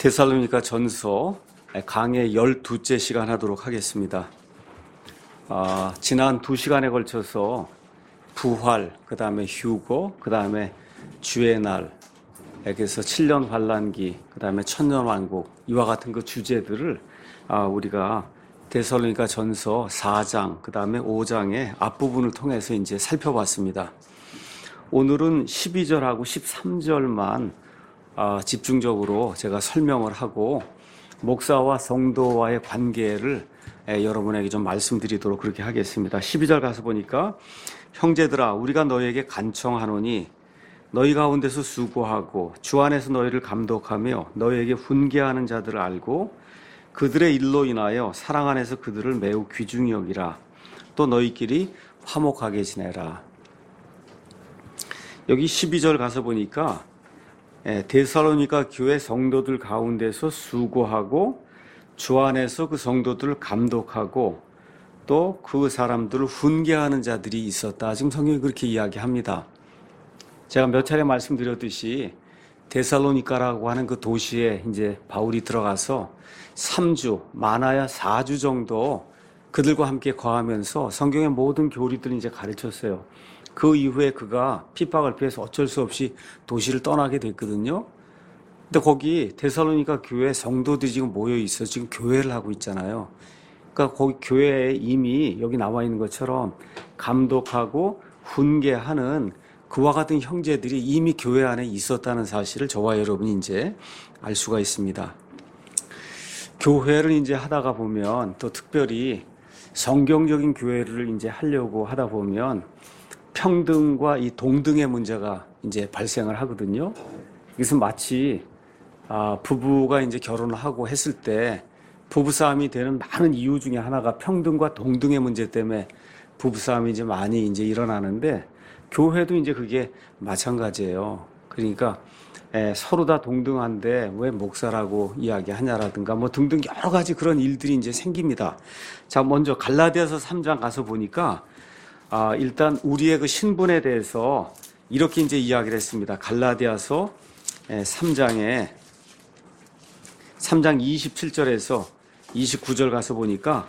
데살로니가 전서 강의 12째 시간 하도록 하겠습니다. 지난 2시간에 걸쳐서 부활, 그 다음에 휴거, 그 다음에 주의 날, 에게서 7년 환란기, 그 다음에 천년왕국, 이와 같은 그 주제들을 우리가 데살로니가 전서 4장, 그 다음에 5장의 앞부분을 통해서 이제 살펴봤습니다. 오늘은 12절하고 13절만 집중적으로 제가 설명을 하고 목사와 성도와의 관계를 여러분에게 좀 말씀드리도록 그렇게 하겠습니다. 12절 가서 보니까 형제들아 우리가 너희에게 간청하노니 너희 가운데서 수고하고 주 안에서 너희를 감독하며 너희에게 훈계하는 자들을 알고 그들의 일로 인하여 사랑 안에서 그들을 매우 귀중히 여기라. 또 너희끼리 화목하게 지내라. 여기 12절 가서 보니까 데살로니가 교회 성도들 가운데서 수고하고 주 안에서 그 성도들을 감독하고 또 그 사람들을 훈계하는 자들이 있었다. 지금 성경이 그렇게 이야기합니다. 제가 몇 차례 말씀드렸듯이 데살로니가라고 하는 그 도시에 이제 바울이 들어가서 3주, 많아야 4주 정도 그들과 함께 거하면서 성경의 모든 교리들을 이제 가르쳤어요. 그 이후에 그가 핍박을 피해서 어쩔 수 없이 도시를 떠나게 됐거든요. 근데 거기 데살로니가 교회 성도들이 지금 모여 있어 지금 교회를 하고 있잖아요. 그러니까 거기 교회에 이미 여기 나와 있는 것처럼 감독하고 훈계하는 그와 같은 형제들이 이미 교회 안에 있었다는 사실을 저와 여러분이 이제 알 수가 있습니다. 교회를 이제 하다가 보면 또 특별히 성경적인 교회를 이제 하려고 하다 보면 평등과 이 동등의 문제가 이제 발생을 하거든요. 이것은 마치 부부가 이제 결혼을 하고 했을 때 부부싸움이 되는 많은 이유 중에 하나가 평등과 동등의 문제 때문에 부부싸움이 이제 많이 이제 일어나는데 교회도 이제 그게 마찬가지예요. 그러니까 서로 다 동등한데 왜 목사라고 이야기하냐라든가 뭐 등등 여러 가지 그런 일들이 이제 생깁니다. 자, 먼저 갈라디아서 3장 가서 보니까 일단 우리의 그 신분에 대해서 이렇게 이제 이야기를 했습니다. 갈라디아서 3장 27절에서 29절 가서 보니까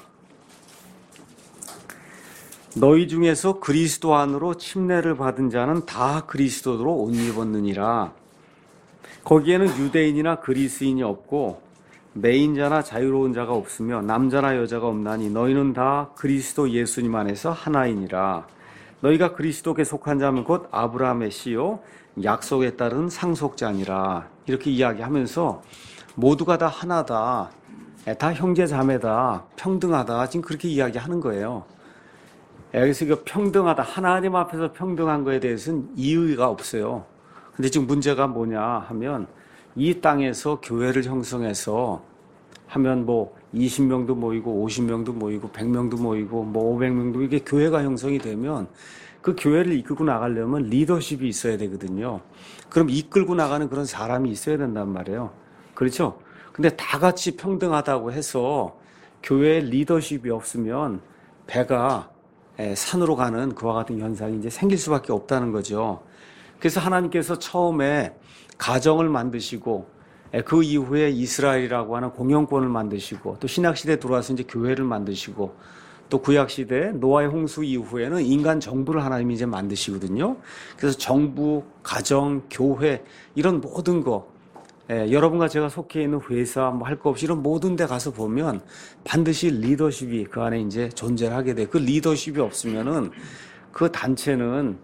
너희 중에서 그리스도 안으로 침례를 받은 자는 다 그리스도로 옷 입었느니라. 거기에는 유대인이나 그리스인이 없고 매인자나 자유로운 자가 없으며 남자나 여자가 없나니 너희는 다 그리스도 예수님 안에서 하나이니라. 너희가 그리스도께 속한 자면 곧 아브라함의 씨요 약속에 따른 상속자니라. 이렇게 이야기하면서 모두가 다 하나다, 다 형제 자매다, 평등하다, 지금 그렇게 이야기하는 거예요. 여기서 이거 평등하다, 하나님 앞에서 평등한 거에 대해서는 이의가 없어요. 근데 지금 문제가 뭐냐 하면 이 땅에서 교회를 형성해서 하면 뭐 20명도 모이고 50명도 모이고 100명도 모이고 뭐 500명도 이게 교회가 형성이 되면 그 교회를 이끌고 나가려면 리더십이 있어야 되거든요. 그럼 이끌고 나가는 그런 사람이 있어야 된단 말이에요. 그렇죠? 근데 다 같이 평등하다고 해서 교회에 리더십이 없으면 배가 산으로 가는 그와 같은 현상이 이제 생길 수밖에 없다는 거죠. 그래서 하나님께서 처음에 가정을 만드시고 그 이후에 이스라엘이라고 하는 공영권을 만드시고 또 신약시대에 들어와서 이제 교회를 만드시고 또 구약시대 노아의 홍수 이후에는 인간 정부를 하나님이 이제 만드시거든요. 그래서 정부, 가정, 교회 이런 모든 거 여러분과 제가 속해 있는 회사 뭐 할 거 없이 이런 모든 데 가서 보면 반드시 리더십이 그 안에 이제 존재를 하게 돼. 그 리더십이 없으면은 그 단체는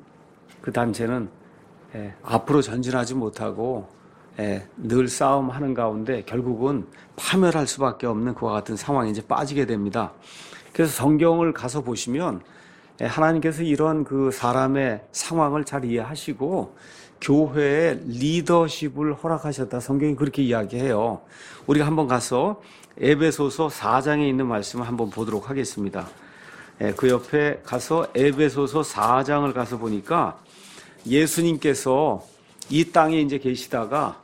앞으로 전진하지 못하고 늘 싸움하는 가운데 결국은 파멸할 수밖에 없는 그와 같은 상황에 이제 빠지게 됩니다. 그래서 성경을 가서 보시면 하나님께서 이런 그 사람의 상황을 잘 이해하시고 교회의 리더십을 허락하셨다. 성경이 그렇게 이야기해요. 우리가 한번 가서 에베소서 4장에 있는 말씀을 한번 보도록 하겠습니다. 그 옆에 가서 에베소서 4장을 가서 보니까 예수님께서 이 땅에 이제 계시다가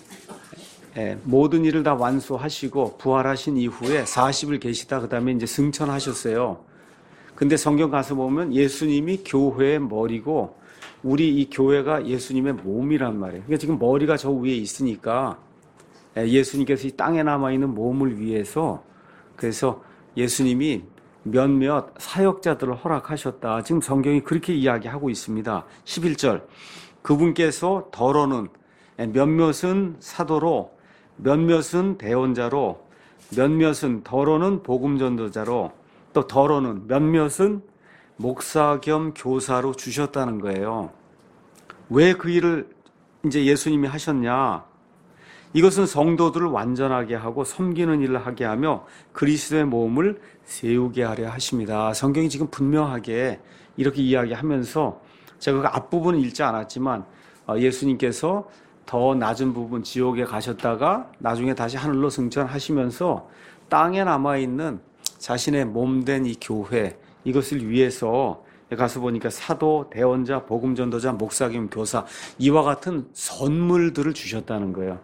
모든 일을 다 완수하시고 부활하신 이후에 40일 계시다 그 다음에 이제 승천하셨어요. 근데 성경 가서 보면 예수님이 교회의 머리고 우리 이 교회가 예수님의 몸이란 말이에요. 그러니까 지금 머리가 저 위에 있으니까 예수님께서 이 땅에 남아있는 몸을 위해서 그래서 예수님이 몇몇 사역자들을 허락하셨다. 지금 성경이 그렇게 이야기하고 있습니다. 11절 그분께서 더러는 몇몇은 사도로 몇몇은 대언자로 몇몇은 더러는 복음전도자로 또 더러는 몇몇은 목사 겸 교사로 주셨다는 거예요. 왜 그 일을 이제 예수님이 하셨냐? 이것은 성도들을 완전하게 하고 섬기는 일을 하게 하며 그리스도의 몸을 세우게 하려 하십니다. 성경이 지금 분명하게 이렇게 이야기하면서 제가 그 앞부분은 읽지 않았지만 예수님께서 더 낮은 부분 지옥에 가셨다가 나중에 다시 하늘로 승천하시면서 땅에 남아있는 자신의 몸된 이 교회 이것을 위해서 가서 보니까 사도, 대언자, 복음전도자, 목사 겸 교사 이와 같은 선물들을 주셨다는 거예요.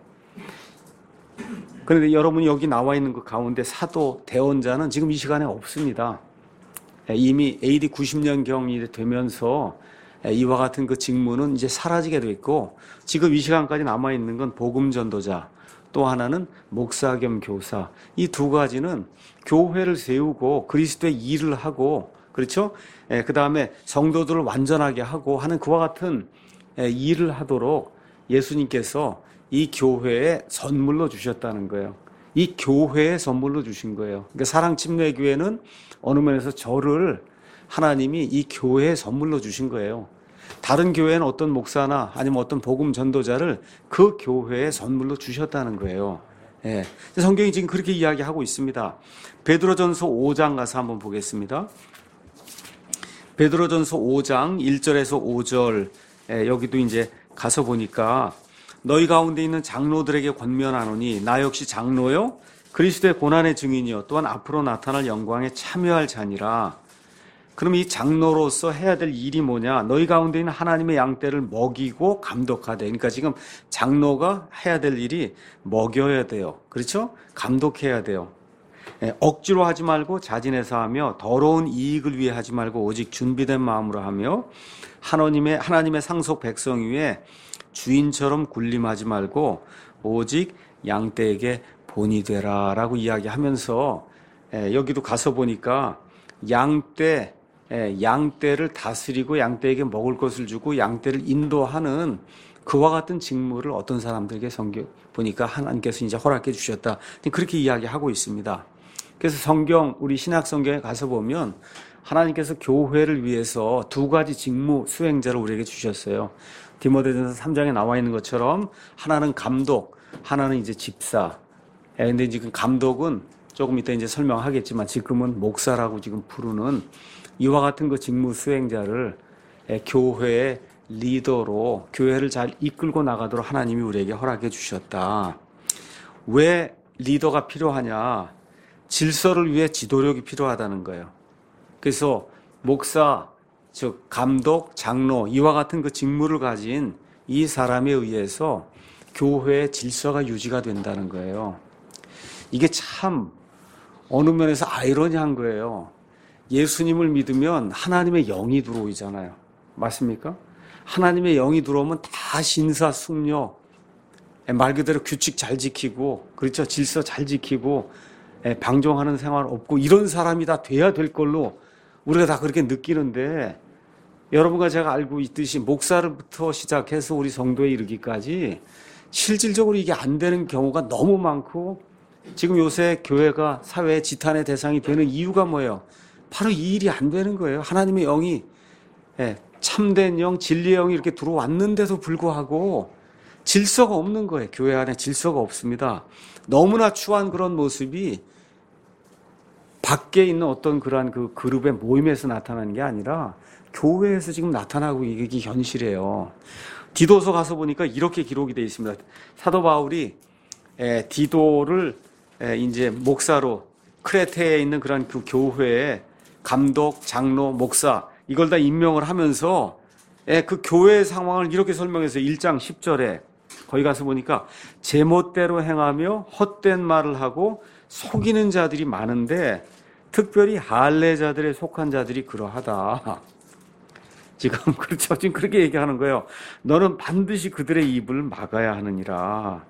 그런데 여러분이 여기 나와 있는 그 가운데 사도, 대언자는 지금 이 시간에 없습니다. 이미 AD 90년경이 되면서 이와 같은 그 직무는 이제 사라지게 됐고 지금 이 시간까지 남아 있는 건 복음전도자 또 하나는 목사 겸 교사 이 두 가지는 교회를 세우고 그리스도의 일을 하고 그렇죠? 그 다음에 성도들을 완전하게 하고 하는 그와 같은 일을 하도록 예수님께서 이 교회에 선물로 주셨다는 거예요. 이 교회에 선물로 주신 거예요. 그러니까 사랑침례교회는 어느 면에서 저를 하나님이 이 교회에 선물로 주신 거예요. 다른 교회는 어떤 목사나 아니면 어떤 복음 전도자를 그 교회에 선물로 주셨다는 거예요. 예. 성경이 지금 그렇게 이야기하고 있습니다. 베드로전서 5장 가서 한번 보겠습니다. 베드로전서 5장 1절에서 5절 여기도 이제 가서 보니까 너희 가운데 있는 장로들에게 권면하노니 나 역시 장로요 그리스도의 고난의 증인이요 또한 앞으로 나타날 영광에 참여할 자니라. 그럼 이 장로로서 해야 될 일이 뭐냐? 너희 가운데 있는 하나님의 양떼를 먹이고 감독하되. 그러니까 지금 장로가 해야 될 일이 먹여야 돼요. 그렇죠? 감독해야 돼요. 억지로 하지 말고 자진해서 하며 더러운 이익을 위해 하지 말고 오직 준비된 마음으로 하며 하나님의 상속 백성 위에 주인처럼 군림하지 말고 오직 양떼에게 본이 되라라고 이야기하면서 여기도 가서 보니까 양떼를 다스리고 양떼에게 먹을 것을 주고 양떼를 인도하는 그와 같은 직무를 어떤 사람들에게 성경 보니까 하나님께서 이제 허락해 주셨다. 그렇게 이야기하고 있습니다. 그래서 성경, 우리 신약 성경에 가서 보면 하나님께서 교회를 위해서 두 가지 직무 수행자를 우리에게 주셨어요. 디모데전서 3장에 나와 있는 것처럼 하나는 감독, 하나는 이제 집사. 근데 지금 감독은 조금 이따 이제 설명하겠지만 지금은 목사라고 지금 부르는 이와 같은 그 직무 수행자를 교회의 리더로 교회를 잘 이끌고 나가도록 하나님이 우리에게 허락해 주셨다. 왜 리더가 필요하냐? 질서를 위해 지도력이 필요하다는 거예요. 그래서 목사, 즉 감독, 장로 이와 같은 그 직무를 가진 이 사람에 의해서 교회의 질서가 유지가 된다는 거예요. 이게 참 어느 면에서 아이러니한 거예요. 예수님을 믿으면 하나님의 영이 들어오잖아요. 맞습니까? 하나님의 영이 들어오면 다 신사숙녀, 말 그대로 규칙 잘 지키고, 그렇죠? 질서 잘 지키고, 방종하는 생활 없고, 이런 사람이 다 돼야 될 걸로 우리가 다 그렇게 느끼는데, 여러분과 제가 알고 있듯이 목사로부터 시작해서 우리 성도에 이르기까지 실질적으로 이게 안 되는 경우가 너무 많고, 지금 요새 교회가 사회의 지탄의 대상이 되는 이유가 뭐예요? 바로 이 일이 안 되는 거예요. 하나님의 영이 참된 영, 진리의 영이 이렇게 들어왔는데도 불구하고 질서가 없는 거예요. 교회 안에 질서가 없습니다. 너무나 추한 그런 모습이 밖에 있는 어떤 그러한 그 그룹의 모임에서 나타나는 게 아니라 교회에서 지금 나타나고 이게 현실이에요. 디도서 가서 보니까 이렇게 기록이 되어 있습니다. 사도 바울이 디도를 이제 목사로 크레테에 있는 그런 그 교회에 감독, 장로, 목사 이걸 다 임명을 하면서 그 교회의 상황을 이렇게 설명해서 1장 10절에 거기 가서 보니까 제멋대로 행하며 헛된 말을 하고 속이는 자들이 많은데 특별히 할례자들에 속한 자들이 그러하다. 지금 그렇죠. 지금 그렇게 얘기하는 거예요. 너는 반드시 그들의 입을 막아야 하느니라.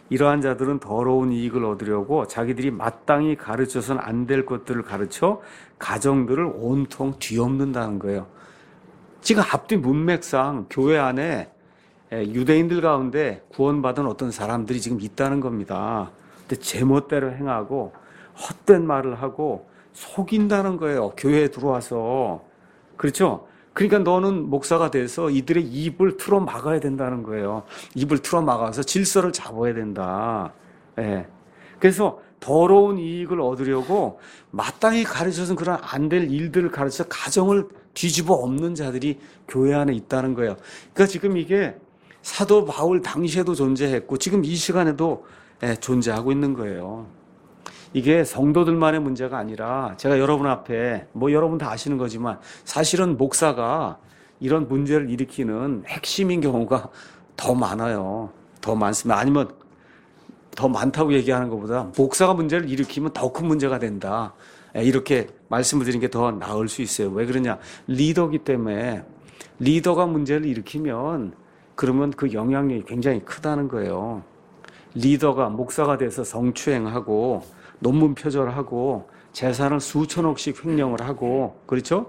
이러한 자들은 더러운 이익을 얻으려고 자기들이 마땅히 가르쳐서는 안 될 것들을 가르쳐 가정들을 온통 뒤엎는다는 거예요. 지금 앞뒤 문맥상 교회 안에 유대인들 가운데 구원받은 어떤 사람들이 지금 있다는 겁니다. 근데 제멋대로 행하고 헛된 말을 하고 속인다는 거예요. 교회에 들어와서. 그렇죠? 그러니까 너는 목사가 돼서 이들의 입을 틀어 막아야 된다는 거예요. 입을 틀어 막아서 질서를 잡아야 된다. 예. 그래서 더러운 이익을 얻으려고 마땅히 가르쳐서는 그런 안 될 일들을 가르쳐 가정을 뒤집어 엎는 자들이 교회 안에 있다는 거예요. 그러니까 지금 이게 사도 바울 당시에도 존재했고 지금 이 시간에도 존재하고 있는 거예요. 이게 성도들만의 문제가 아니라 제가 여러분 앞에 여러분 다 아시는 거지만 사실은 목사가 이런 문제를 일으키는 핵심인 경우가 더 많아요. 더 많습니다. 아니면 더 많다고 얘기하는 것보다 목사가 문제를 일으키면 더 큰 문제가 된다. 이렇게 말씀을 드리는 게 더 나을 수 있어요. 왜 그러냐? 리더기 때문에 리더가 문제를 일으키면 그러면 그 영향력이 굉장히 크다는 거예요. 리더가 목사가 돼서 성추행하고 논문 표절하고 재산을 수천억씩 횡령을 하고 그렇죠?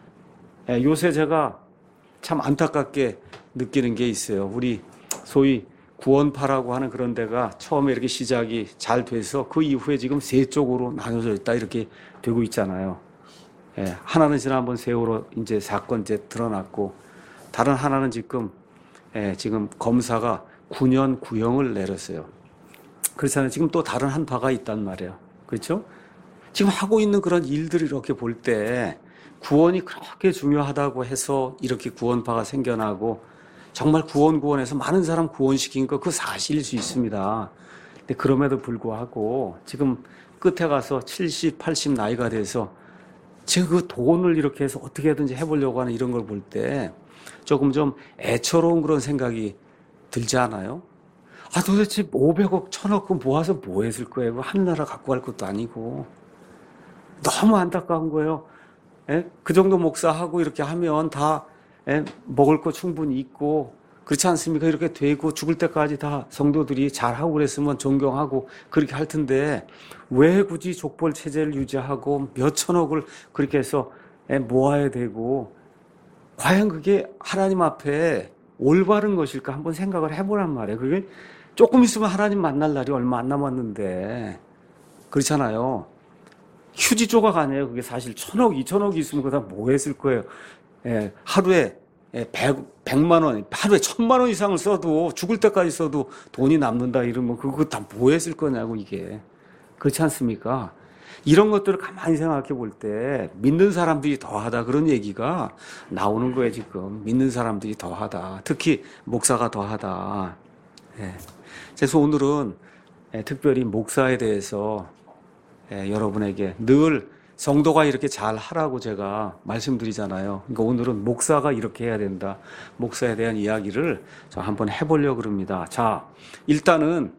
요새 제가 참 안타깝게 느끼는 게 있어요. 우리 소위 구원파라고 하는 그런 데가 처음에 이렇게 시작이 잘 돼서 그 이후에 지금 세 쪽으로 나눠져 있다 이렇게 되고 있잖아요. 하나는 지난번 세월호 이제 사건 이제 드러났고 다른 하나는 지금 검사가 9년 구형을 내렸어요. 그렇잖아요. 지금 또 다른 한 파가 있단 말이에요. 그렇죠? 지금 하고 있는 그런 일들을 이렇게 볼 때 구원이 그렇게 중요하다고 해서 이렇게 구원파가 생겨나고 정말 구원해서 많은 사람 구원시킨 거 그 사실일 수 있습니다. 근데 그럼에도 불구하고 지금 끝에 가서 70, 80 나이가 돼서 지금 그 돈을 이렇게 해서 어떻게든지 해보려고 하는 이런 걸 볼 때 조금 좀 애처로운 그런 생각이 들지 않아요? 도대체 500억, 1000억 모아서 뭐 했을 거예요? 하늘나라 갖고 갈 것도 아니고. 너무 안타까운 거예요. 그 정도 목사하고 이렇게 하면 다 먹을 거 충분히 있고, 그렇지 않습니까? 이렇게 되고 죽을 때까지 다 성도들이 잘하고 그랬으면 존경하고 그렇게 할 텐데, 왜 굳이 족벌 체제를 유지하고 몇 천억을 그렇게 해서 모아야 되고, 과연 그게 하나님 앞에 올바른 것일까 한번 생각을 해보란 말이에요. 그게 조금 있으면 하나님 만날 날이 얼마 안 남았는데 그렇잖아요. 휴지 조각 아니에요. 그게 사실 1000억, 2000억이 있으면 그거 다 뭐 했을 거예요. 하루에 100만 원, 하루에 1000만 원 이상을 써도 죽을 때까지 써도 돈이 남는다 이러면 그거 다 뭐 했을 거냐고 이게. 그렇지 않습니까? 이런 것들을 가만히 생각해 볼 때 믿는 사람들이 더하다 그런 얘기가 나오는 거예요 지금. 믿는 사람들이 더하다. 특히 목사가 더하다. 그래서 오늘은 특별히 목사에 대해서 여러분에게 늘 성도가 이렇게 잘 하라고 제가 말씀드리잖아요. 그러니까 오늘은 목사가 이렇게 해야 된다. 목사에 대한 이야기를 저 한번 해보려고 합니다. 자, 일단은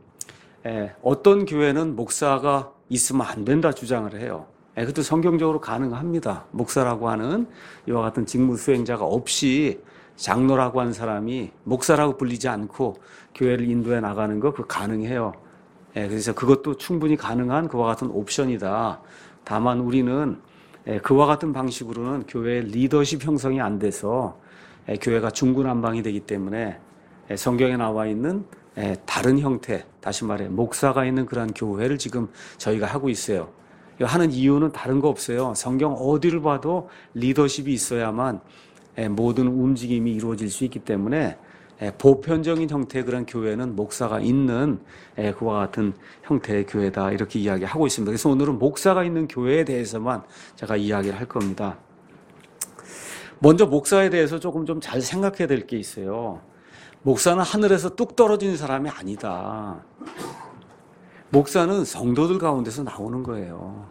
어떤 교회는 목사가 있으면 안 된다 주장을 해요. 그것도 성경적으로 가능합니다. 목사라고 하는 이와 같은 직무 수행자가 없이 장로라고 하는 사람이 목사라고 불리지 않고 교회를 인도해 나가는 거 그거 가능해요. 그래서 그것도 충분히 가능한 그와 같은 옵션이다. 다만 우리는 그와 같은 방식으로는 교회의 리더십 형성이 안 돼서 교회가 중구난방이 되기 때문에 성경에 나와 있는 다른 형태, 다시 말해 목사가 있는 그러한 교회를 지금 저희가 하고 있어요. 하는 이유는 다른 거 없어요. 성경 어디를 봐도 리더십이 있어야만 모든 움직임이 이루어질 수 있기 때문에 보편적인 형태의 그런 교회는 목사가 있는 그와 같은 형태의 교회다 이렇게 이야기하고 있습니다. 그래서 오늘은 목사가 있는 교회에 대해서만 제가 이야기를 할 겁니다. 먼저 목사에 대해서 조금 좀 잘 생각해야 될 게 있어요. 목사는 하늘에서 뚝 떨어진 사람이 아니다. 목사는 성도들 가운데서 나오는 거예요.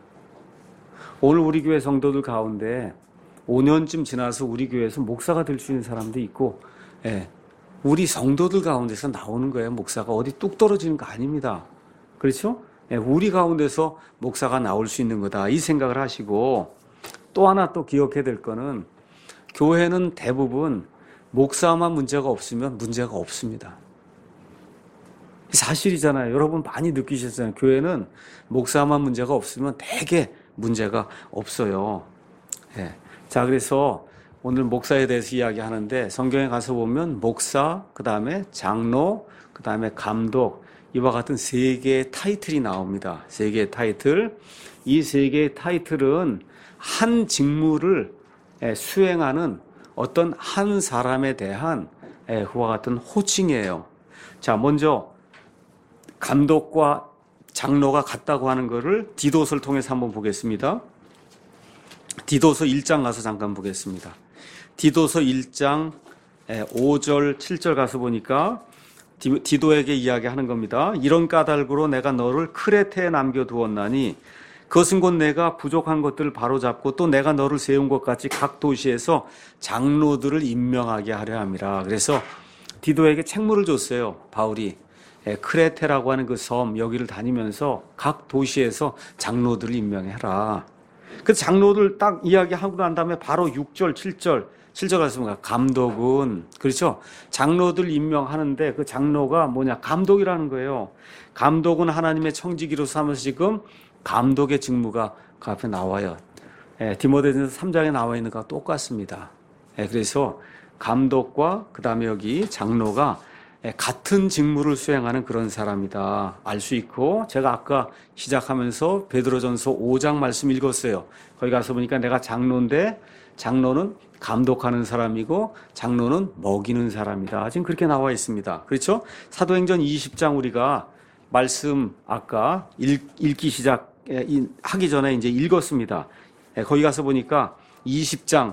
오늘 우리 교회 성도들 가운데 5년쯤 지나서 우리 교회에서 목사가 될 수 있는 사람도 있고 우리 성도들 가운데서 나오는 거예요. 목사가 어디 뚝 떨어지는 거 아닙니다. 그렇죠? 우리 가운데서 목사가 나올 수 있는 거다. 이 생각을 하시고 또 하나 또 기억해야 될 거는 교회는 대부분 목사만 문제가 없으면 문제가 없습니다. 사실이잖아요. 여러분 많이 느끼셨잖아요. 교회는 목사만 문제가 없으면 대개 문제가 없어요. 예. 자, 그래서 오늘 목사에 대해서 이야기하는데 성경에 가서 보면 목사, 그 다음에 장로, 그 다음에 감독, 이와 같은 세 개의 타이틀이 나옵니다. 세 개의 타이틀. 이 세 개의 타이틀은 한 직무를 수행하는 어떤 한 사람에 대한 그와 같은 호칭이에요. 자, 먼저 감독과 장로가 같다고 하는 것을 디도서를 통해서 한번 보겠습니다. 디도서 1장 가서 잠깐 보겠습니다. 디도서 1장 5절, 7절 가서 보니까 디도에게 이야기하는 겁니다. 이런 까닭으로 내가 너를 크레테에 남겨두었나니 그것은 곧 내가 부족한 것들을 바로잡고 또 내가 너를 세운 것 같이 각 도시에서 장로들을 임명하게 하려 함이라. 그래서 디도에게 책무를 줬어요. 바울이. 크레테라고 하는 그 섬 여기를 다니면서 각 도시에서 장로들을 임명해라. 그 장로들 딱 이야기하고 난 다음에 바로 6절, 7절 가서 감독은, 그렇죠? 장로들 임명하는데 그 장로가 뭐냐? 감독이라는 거예요. 감독은 하나님의 청지기로 삼아서 지금 감독의 직무가 그 앞에 나와요. 디모데전서 3장에 나와 있는 것과 똑같습니다. 그래서 감독과 그 다음에 여기 장로가 같은 직무를 수행하는 그런 사람이다 알 수 있고, 제가 아까 시작하면서 베드로전서 5장 말씀 읽었어요. 거기 가서 보니까 내가 장로인데 장로는 감독하는 사람이고 장로는 먹이는 사람이다. 지금 그렇게 나와 있습니다. 그렇죠? 사도행전 20장 우리가 말씀 아까 읽기 시작하기 전에 이제 읽었습니다. 거기 가서 보니까 20장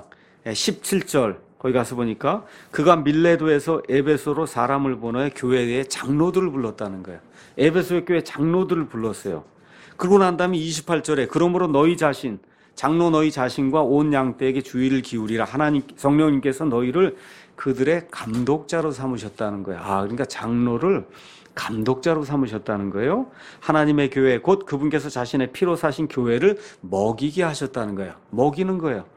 17절 거기 가서 보니까 그가 밀레도에서 에베소로 사람을 보내 교회의 장로들을 불렀다는 거예요. 에베소의 교회 장로들을 불렀어요. 그러고 난 다음에 28절에 그러므로 너희 자신, 장로 너희 자신과 온 양떼에게 주의를 기울이라. 하나님 성령님께서 너희를 그들의 감독자로 삼으셨다는 거예요. 그러니까 장로를 감독자로 삼으셨다는 거예요. 하나님의 교회 곧 그분께서 자신의 피로 사신 교회를 먹이게 하셨다는 거예요. 먹이는 거예요.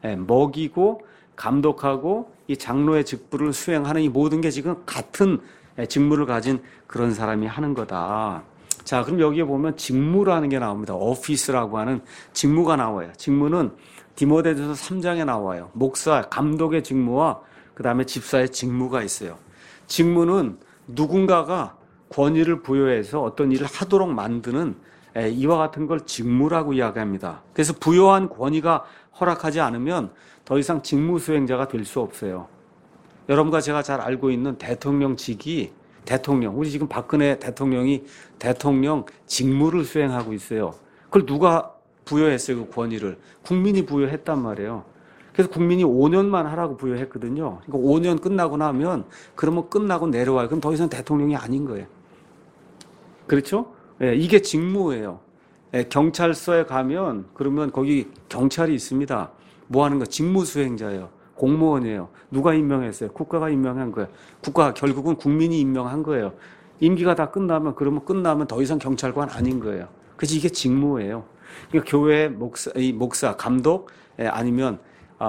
먹이고 감독하고 이 장로의 직분을 수행하는 이 모든 게 지금 같은 직무를 가진 그런 사람이 하는 거다. 자, 그럼 여기에 보면 직무라는 게 나옵니다. 오피스라고 하는 직무가 나와요. 직무는 디모데전서 3장에 나와요. 목사, 감독의 직무와 그 다음에 집사의 직무가 있어요. 직무는 누군가가 권위를 부여해서 어떤 일을 하도록 만드는 이와 같은 걸 직무라고 이야기합니다. 그래서 부여한 권위가 허락하지 않으면 더 이상 직무 수행자가 될 수 없어요. 여러분과 제가 잘 알고 있는 대통령직이 우리 지금 박근혜 대통령이 대통령 직무를 수행하고 있어요. 그걸 누가 부여했어요? 그 권위를. 국민이 부여했단 말이에요. 그래서 국민이 5년만 하라고 부여했거든요. 그러니까 5년 끝나고 나면 그러면 끝나고 내려와요. 그럼 더 이상 대통령이 아닌 거예요. 그렇죠? 이게 직무예요. 경찰서에 가면 그러면 거기 경찰이 있습니다. 뭐 하는 거? 직무 수행자예요. 공무원이에요. 누가 임명했어요? 국가가 임명한 거예요. 국가 결국은 국민이 임명한 거예요. 임기가 다 끝나면 더 이상 경찰관 아닌 거예요. 그래서 이게 직무예요. 그러니까 교회 목사, 감독 아니면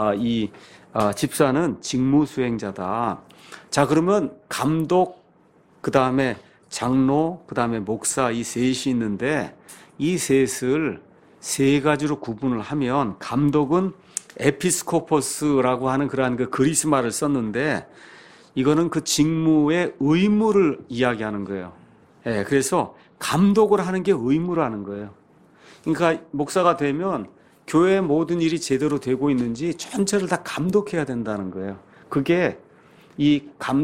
집사는 직무 수행자다. 자, 그러면 감독, 그 다음에 장로, 그 다음에 목사 이 셋이 있는데 이 셋을 세 가지로 구분을 하면 감독은 에피스코포스라고 하는 그러한 그 그리스 말을 썼는데 이거는 그 직무의 의무를 이야기하는 거예요. 그래서 감독을 하는 게 의무라는 거예요. 그러니까 목사가 되면 교회의 모든 일이 제대로 되고 있는지 전체를 다 감독해야 된다는 거예요. 그게 이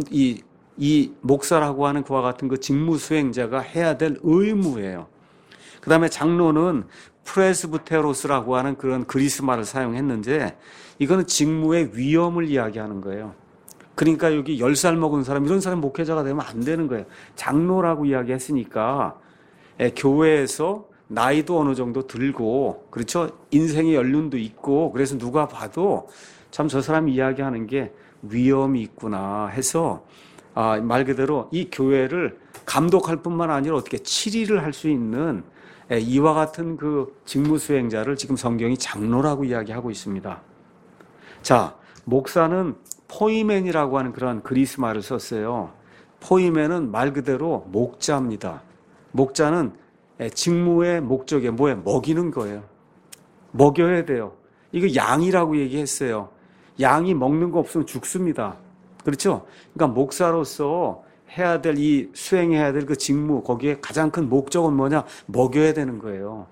목사라고 하는 그와 같은 그 직무 수행자가 해야 될 의무예요. 그 다음에 장로는 프레스부테로스라고 하는 그런 그리스 말을 사용했는데 이거는 직무의 위엄을 이야기하는 거예요. 그러니까 여기 10살 먹은 사람, 이런 사람 목회자가 되면 안 되는 거예요. 장로라고 이야기했으니까 교회에서 나이도 어느 정도 들고, 그렇죠? 인생의 연륜도 있고, 그래서 누가 봐도 참 저 사람이 이야기하는 게 위엄이 있구나 해서 말 그대로 이 교회를 감독할 뿐만 아니라 어떻게 치리를 할 수 있는 이와 같은 그 직무 수행자를 지금 성경이 장로라고 이야기하고 있습니다. 자, 목사는 포이맨이라고 하는 그런 그리스 말을 썼어요. 포이멘은 말 그대로 목자입니다. 목자는 직무의 목적이 뭐예요? 먹이는 거예요. 먹여야 돼요. 이거 양이라고 얘기했어요. 양이 먹는 거 없으면 죽습니다. 그렇죠? 그러니까 목사로서 수행해야 될 그 직무, 거기에 가장 큰 목적은 뭐냐? 먹여야 되는 거예요.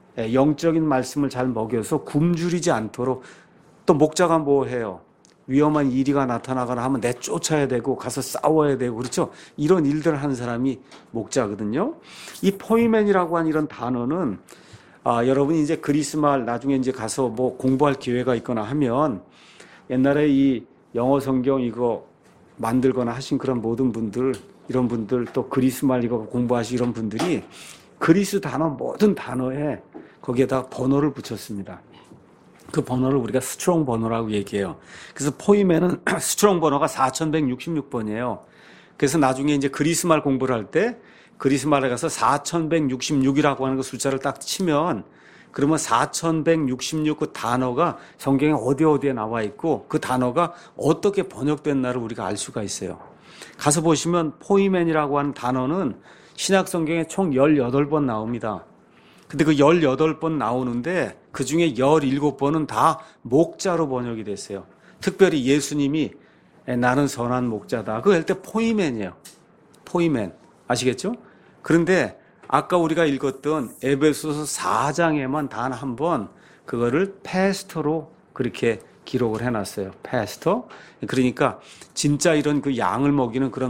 영적인 말씀을 잘 먹여서 굶주리지 않도록. 또 목자가 뭐 해요? 위험한 이리가 나타나거나 하면 내쫓아야 되고 가서 싸워야 되고, 그렇죠? 이런 일들을 하는 사람이 목자거든요. 이 포이맨이라고 하는 이런 단어는 여러분이 이제 그리스말 나중에 이제 가서 뭐 공부할 기회가 있거나 하면 옛날에 이 영어 성경 이거 만들거나 하신 그런 모든 분들, 이런 분들 또 그리스말 이거 공부하신 이런 분들이 그리스 단어 모든 단어에 거기에다 번호를 붙였습니다. 그 번호를 우리가 스트롱 번호라고 얘기해요. 그래서 포이맨은 스트롱 번호가 4166번이에요. 그래서 나중에 이제 그리스말 공부를 할 때 그리스말에 가서 4166이라고 하는 그 숫자를 딱 치면 그러면 4166 그 단어가 성경에 어디에 나와 있고 그 단어가 어떻게 번역됐나를 우리가 알 수가 있어요. 가서 보시면 포이맨이라고 하는 단어는 신약 성경에 총 18번 나옵니다. 근데 그 18번 나오는데 그 중에 17번은 다 목자로 번역이 됐어요. 특별히 예수님이 나는 선한 목자다. 그거 할 때 포이맨이에요. 포이맨. 아시겠죠? 그런데 아까 우리가 읽었던 에베소서 4장에만 단 한 번 그거를 패스터로 그렇게 기록을 해놨어요. 패스터. 그러니까 진짜 이런 그 양을 먹이는 그런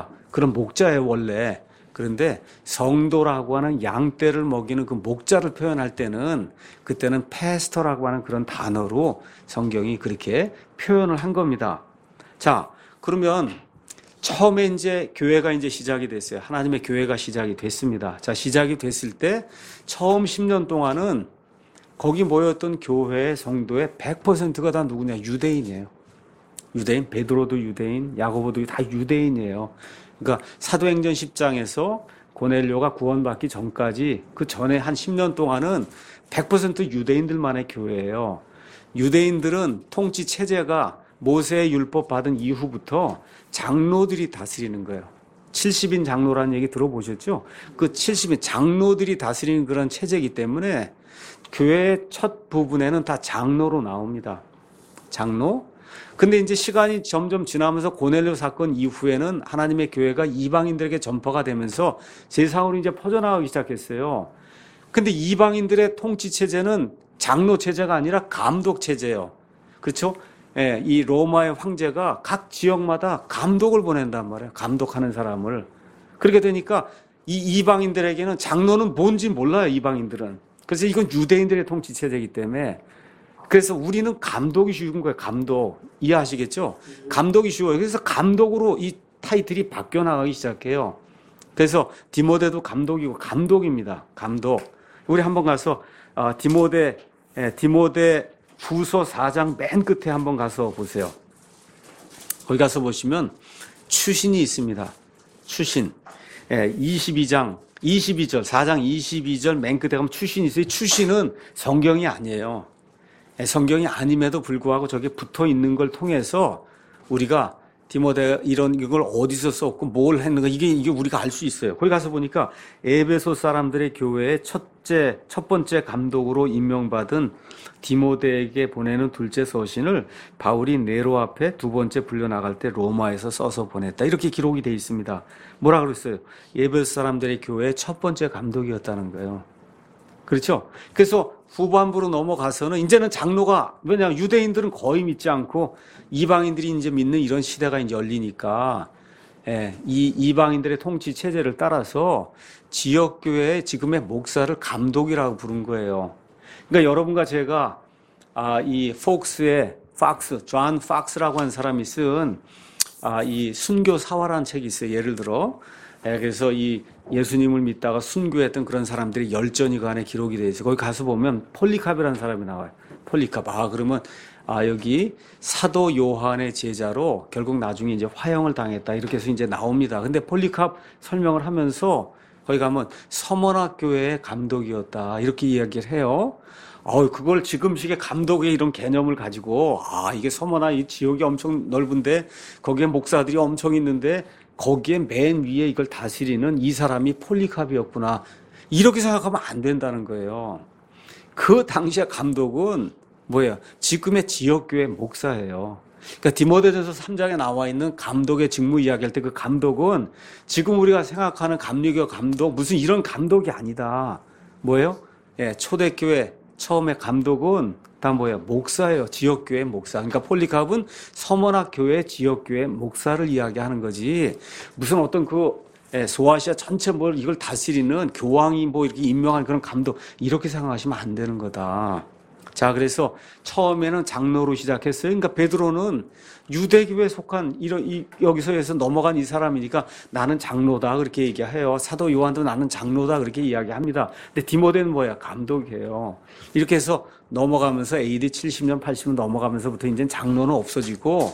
목자예요, 원래. 그런데 성도라고 하는 양떼를 먹이는 그 목자를 표현할 때는 그때는 패스터라고 하는 그런 단어로 성경이 그렇게 표현을 한 겁니다. 자, 그러면 처음에 이제 교회가 이제 시작이 됐어요. 하나님의 교회가 시작이 됐습니다. 자, 시작이 됐을 때 처음 10년 동안은 거기 모였던 교회의 성도의 100%가 다 누구냐? 유대인이에요. 유대인, 베드로도 유대인, 야고보도 다 유대인이에요. 그러니까 사도행전 10장에서 고넬료가 구원받기 전까지 그 전에 한 10년 동안은 100% 유대인들만의 교회예요. 유대인들은 통치 체제가 모세의 율법 받은 이후부터 장로들이 다스리는 거예요. 70인 장로라는 얘기 들어보셨죠? 그 70인 장로들이 다스리는 그런 체제이기 때문에 교회의 첫 부분에는 다 장로로 나옵니다. 장로. 근데 이제 시간이 점점 지나면서 고넬료 사건 이후에는 하나님의 교회가 이방인들에게 전파가 되면서 세상으로 이제 퍼져나가기 시작했어요. 근데 이방인들의 통치 체제는 장로 체제가 아니라 감독 체제예요. 그렇죠? 예, 이 로마의 황제가 각 지역마다 감독을 보낸단 말이에요. 감독하는 사람을. 그렇게 되니까 이 이방인들에게는 장로는 뭔지 몰라요, 이방인들은. 그래서 이건 유대인들의 통치 체제이기 때문에. 그래서 우리는 감독이 쉬운 거예요, 감독. 이해하시겠죠? 감독이 쉬워요. 그래서 감독으로 이 타이틀이 바뀌어 나가기 시작해요. 그래서 디모데도 감독이고 감독입니다. 감독. 우리 한번 가서 디모데 후서 4장 맨 끝에 한번 가서 보세요. 거기 가서 보시면 추신이 있습니다. 추신. 4장 22절 맨 끝에 가면 추신이 있어요. 추신은 성경이 아니에요. 성경이 아님에도 불구하고 저게 붙어 있는 걸 통해서 우리가 디모데 이걸 어디서 썼고 뭘 했는가 이게 우리가 알 수 있어요. 거기 가서 보니까 에베소 사람들의 교회의 첫 번째 감독으로 임명받은 디모데에게 보내는 둘째 서신을 바울이 네로 앞에 두 번째 불려나갈 때 로마에서 써서 보냈다. 이렇게 기록이 되어 있습니다. 뭐라 그랬어요? 에베소 사람들의 교회의 첫 번째 감독이었다는 거예요. 그렇죠? 그래서 후반부로 넘어가서는 이제는 장로가, 왜냐하면 유대인들은 거의 믿지 않고 이방인들이 이제 믿는 이런 시대가 이제 열리니까, 이 이방인들의 통치 체제를 따라서 지역교회의 지금의 목사를 감독이라고 부른 거예요. 그러니까 여러분과 제가, 이 존 팍스라고 하는 사람이 쓴, 이 순교 사화라는 책이 있어요. 예를 들어. 그래서 이 예수님을 믿다가 순교했던 그런 사람들의 열전이 그 안에 기록이 되어 있어요. 거기 가서 보면 폴리캅이라는 사람이 나와요. 폴리캅. 그러면 여기 사도 요한의 제자로 결국 나중에 이제 화형을 당했다. 이렇게 해서 이제 나옵니다. 근데 폴리캅 설명을 하면서 거기 가면 서머나 교회의 감독이었다. 이렇게 이야기를 해요. 그걸 지금식의 감독의 이런 개념을 가지고, 이게 서머나 이 지역이 엄청 넓은데, 거기에 목사들이 엄청 있는데, 거기에 맨 위에 이걸 다스리는 이 사람이 폴리카비였구나. 이렇게 생각하면 안 된다는 거예요. 그 당시의 감독은 뭐예요? 지금의 지역교회 목사예요. 그러니까 디모데전서 3장에 나와 있는 감독의 직무 이야기할 때 그 감독은 지금 우리가 생각하는 감리교 감독, 무슨 이런 감독이 아니다. 뭐예요? 초대교회 처음에 감독은 다 뭐예요? 목사예요. 지역교회 목사. 그러니까 폴리캅은 서머나 교회 지역교회 목사를 이야기하는 거지. 무슨 어떤 소아시아 전체 이걸 다스리는 교황이 이렇게 임명한 그런 감독, 이렇게 생각하시면 안 되는 거다. 자, 그래서 처음에는 장로로 시작했어요. 그러니까 베드로는 유대교회에 속한 여기서 해서 넘어간 이 사람이니까 나는 장로다 그렇게 얘기해요. 사도 요한도 나는 장로다 그렇게 이야기합니다. 근데 디모데는 뭐야? 감독이에요. 이렇게 해서 넘어가면서 AD 70년, 80년 넘어가면서부터 이제 장로는 없어지고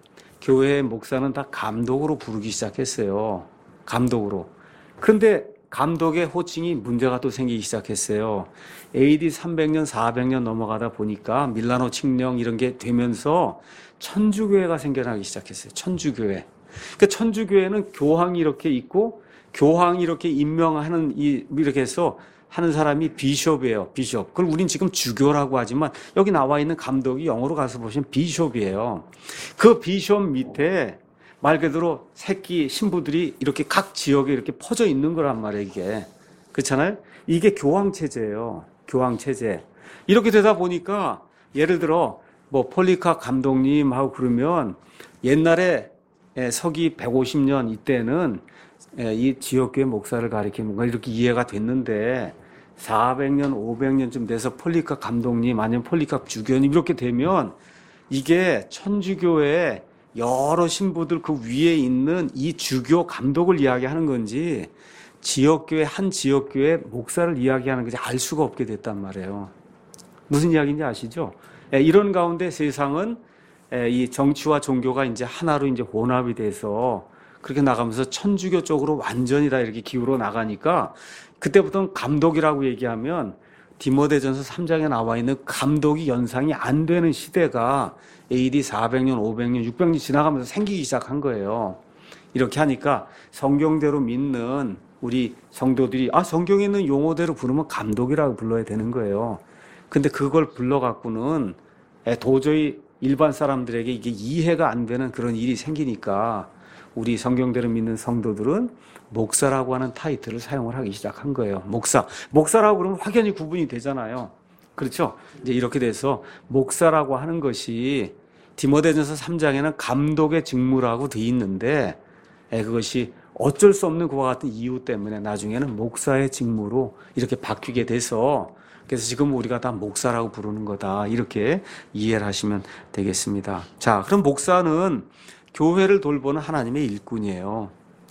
교회의 목사는 다 감독으로 부르기 시작했어요. 감독으로. 그런데 감독의 호칭이 문제가 또 생기기 시작했어요. AD 300년, 400년 넘어가다 보니까 밀라노 칙령 이런 게 되면서 천주교회가 생겨나기 시작했어요. 천주교회. 그러니까 천주교회는 교황이 이렇게 있고 교황이 이렇게 임명하는 이렇게 해서 하는 사람이 비숍이에요. 비숍. 그걸 우린 지금 주교라고 하지만 여기 나와 있는 감독이 영어로 가서 보시면 비숍이에요. 그 비숍 밑에 말 그대로 새끼 신부들이 이렇게 각 지역에 이렇게 퍼져 있는 거란 말이에요, 이게. 그렇잖아요? 이게 교황체제예요. 교황체제. 이렇게 되다 보니까 예를 들어 폴리캅 감독님하고 그러면 옛날에 서기 150년 이때는 이 지역교회 목사를 가리키는 뭔가 이렇게 이해가 됐는데 400년, 500년쯤 돼서 폴리캅 감독님 아니면 폴리캅 주교님 이렇게 되면 이게 천주교회 여러 신부들 그 위에 있는 이 주교 감독을 이야기하는 건지 지역교회 한 지역교회 목사를 이야기하는 건지 알 수가 없게 됐단 말이에요. 무슨 이야기인지 아시죠? 이런 가운데 세상은 이 정치와 종교가 이제 하나로 이제 혼합이 돼서 그렇게 나가면서 천주교 쪽으로 완전히 다 이렇게 기울어 나가니까 그때부터는 감독이라고 얘기하면 디모데전서 3장에 나와 있는 감독이 연상이 안 되는 시대가 AD 400년, 500년, 600년 지나가면서 생기기 시작한 거예요. 이렇게 하니까 성경대로 믿는 우리 성도들이 성경에 있는 용어대로 부르면 감독이라고 불러야 되는 거예요. 근데 그걸 불러갖고는 도저히 일반 사람들에게 이게 이해가 안 되는 그런 일이 생기니까 우리 성경대로 믿는 성도들은 목사라고 하는 타이틀을 사용을 하기 시작한 거예요. 목사라고 그러면 확연히 구분이 되잖아요. 그렇죠? 이제 이렇게 돼서 목사라고 하는 것이 디모데전서 3장에는 감독의 직무라고 돼 있는데 그것이 어쩔 수 없는 그와 같은 이유 때문에 나중에는 목사의 직무로 이렇게 바뀌게 돼서 그래서 지금 우리가 다 목사라고 부르는 거다. 이렇게 이해를 하시면 되겠습니다. 자, 그럼 목사는 교회를 돌보는 하나님의 일꾼이에요.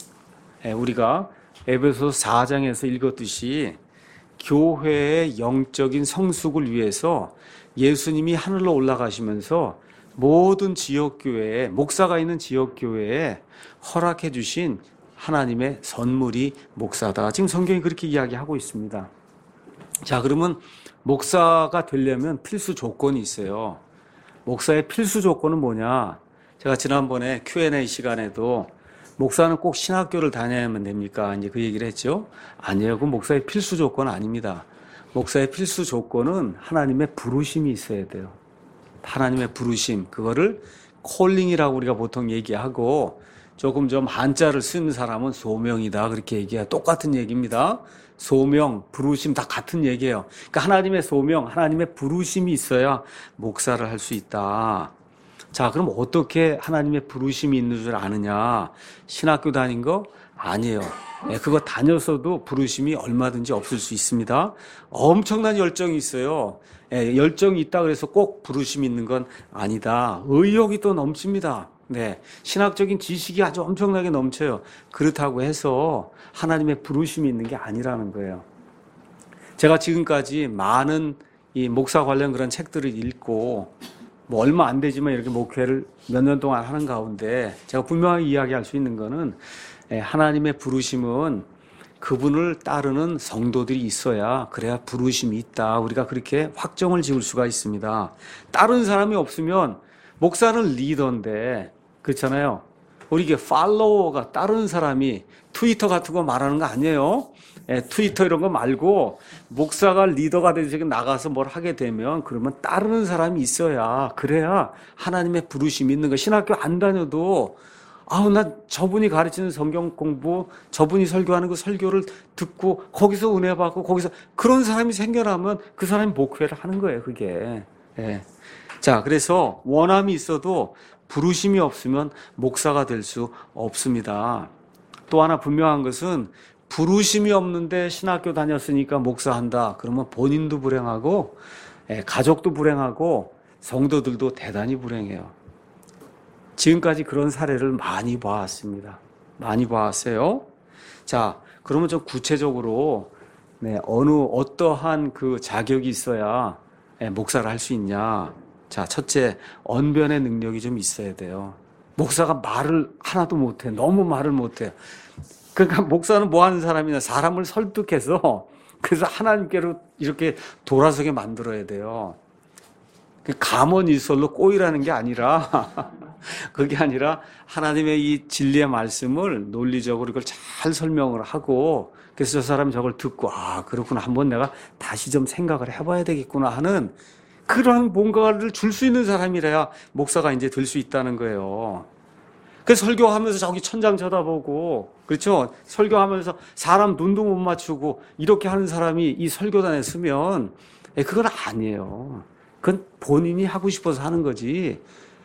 우리가 에베소서 4장에서 읽었듯이 교회의 영적인 성숙을 위해서 예수님이 하늘로 올라가시면서 모든 지역교회에 목사가 있는 지역교회에 허락해 주신 하나님의 선물이 목사다. 지금 성경이 그렇게 이야기하고 있습니다. 자, 그러면 목사가 되려면 필수 조건이 있어요. 목사의 필수 조건은 뭐냐? 제가 지난번에 Q&A 시간에도 목사는 꼭 신학교를 다녀야만 됩니까? 이제 그 얘기를 했죠. 아니에요. 그 목사의 필수 조건은 아닙니다. 목사의 필수 조건은 하나님의 부르심이 있어야 돼요. 하나님의 부르심. 그거를 콜링이라고 우리가 보통 얘기하고 조금 좀 한자를 쓰는 사람은 소명이다. 그렇게 얘기해요. 똑같은 얘기입니다. 소명, 부르심 다 같은 얘기예요. 그러니까 하나님의 소명, 하나님의 부르심이 있어야 목사를 할 수 있다. 자, 그럼 어떻게 하나님의 부르심이 있는 줄 아느냐? 신학교 다닌 거? 아니에요. 그거 다녔어도 부르심이 얼마든지 없을 수 있습니다. 엄청난 열정이 있어요. 열정이 있다 그래서 꼭 부르심이 있는 건 아니다. 의욕이 또 넘칩니다. 네, 신학적인 지식이 아주 엄청나게 넘쳐요. 그렇다고 해서 하나님의 부르심이 있는 게 아니라는 거예요. 제가 지금까지 많은 이 목사 관련 그런 책들을 읽고 얼마 안 되지만 이렇게 목회를 몇 년 동안 하는 가운데 제가 분명하게 이야기할 수 있는 거는 하나님의 부르심은 그분을 따르는 성도들이 있어야 그래야 부르심이 있다. 우리가 그렇게 확정을 지을 수가 있습니다. 따르는 사람이 없으면 목사는 리더인데 그렇잖아요. 우리 이게 팔로워가 따르는 사람이 트위터 같은 거 말하는 거 아니에요. 트위터 이런 거 말고 목사가 리더가 돼서 나가서 뭘 하게 되면 그러면 따르는 사람이 있어야 그래야 하나님의 부르심이 있는 거. 신학교 안 다녀도 나 저분이 가르치는 성경 공부, 저분이 설교하는 그 설교를 듣고 거기서 은혜 받고 거기서 그런 사람이 생겨나면 그 사람이 목회를 하는 거예요, 그게. 자, 그래서 원함이 있어도 부르심이 없으면 목사가 될 수 없습니다. 또 하나 분명한 것은 부르심이 없는데 신학교 다녔으니까 목사한다. 그러면 본인도 불행하고 가족도 불행하고 성도들도 대단히 불행해요. 지금까지 그런 사례를 많이 봐왔습니다. 많이 봐왔어요. 자, 그러면 좀 구체적으로 어떠한 그 자격이 있어야 목사를 할 수 있냐? 자, 첫째, 언변의 능력이 좀 있어야 돼요. 목사가 말을 하나도 못해. 너무 말을 못해. 그러니까 목사는 뭐 하는 사람이냐? 사람을 설득해서 그래서 하나님께로 이렇게 돌아서게 만들어야 돼요. 감언일설로 꼬이라는 게 아니라 그게 아니라 하나님의 이 진리의 말씀을 논리적으로 이걸 잘 설명을 하고 그래서 저 사람이 저걸 듣고 그렇구나 한번 내가 다시 좀 생각을 해봐야 되겠구나 하는 그런 뭔가를 줄 수 있는 사람이라야 목사가 이제 될 수 있다는 거예요. 그래서 설교하면서 저기 천장 쳐다보고 그렇죠? 설교하면서 사람 눈도 못 맞추고 이렇게 하는 사람이 이 설교단에 서면 그건 아니에요. 그건 본인이 하고 싶어서 하는 거지.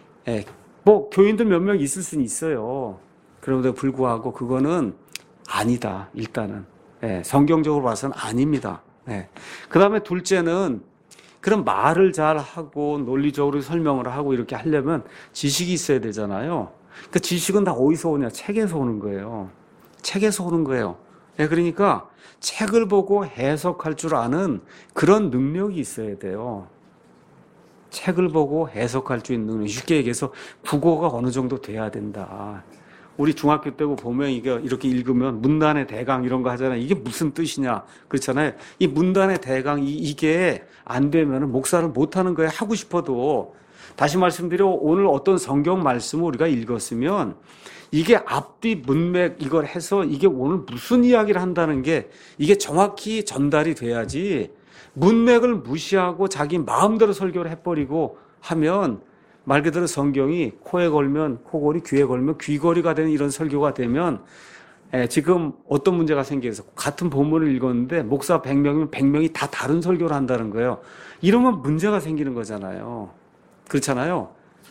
뭐 교인들 몇 명 있을 수는 있어요. 그럼에도 불구하고 그거는 아니다. 일단은 성경적으로 봐서는 아닙니다. 그 다음에 둘째는 그런 말을 잘 하고 논리적으로 설명을 하고 이렇게 하려면 지식이 있어야 되잖아요. 그 지식은 다 어디서 오냐? 책에서 오는 거예요. 책에서 오는 거예요. 그러니까 책을 보고 해석할 줄 아는 그런 능력이 있어야 돼요. 책을 보고 해석할 수 있는, 쉽게 얘기해서 국어가 어느 정도 돼야 된다. 우리 중학교 때 보면 이게 이렇게 읽으면 문단의 대강 이런 거 하잖아요. 이게 무슨 뜻이냐. 그렇잖아요. 이 문단의 대강, 이게 안 되면 목사를 못 하는 거예요. 하고 싶어도. 다시 말씀드려 오늘 어떤 성경 말씀을 우리가 읽었으면 이게 앞뒤 문맥 이걸 해서 이게 오늘 무슨 이야기를 한다는 게 이게 정확히 전달이 돼야지 문맥을 무시하고 자기 마음대로 설교를 해버리고 하면 말 그대로 성경이 코에 걸면 코걸이, 귀에 걸면 귀걸이가 되는 이런 설교가 되면 지금 어떤 문제가 생겨서 같은 본문을 읽었는데 목사 100명이면 100명이 다 다른 설교를 한다는 거예요. 이러면 문제가 생기는 거잖아요. 그렇잖아요.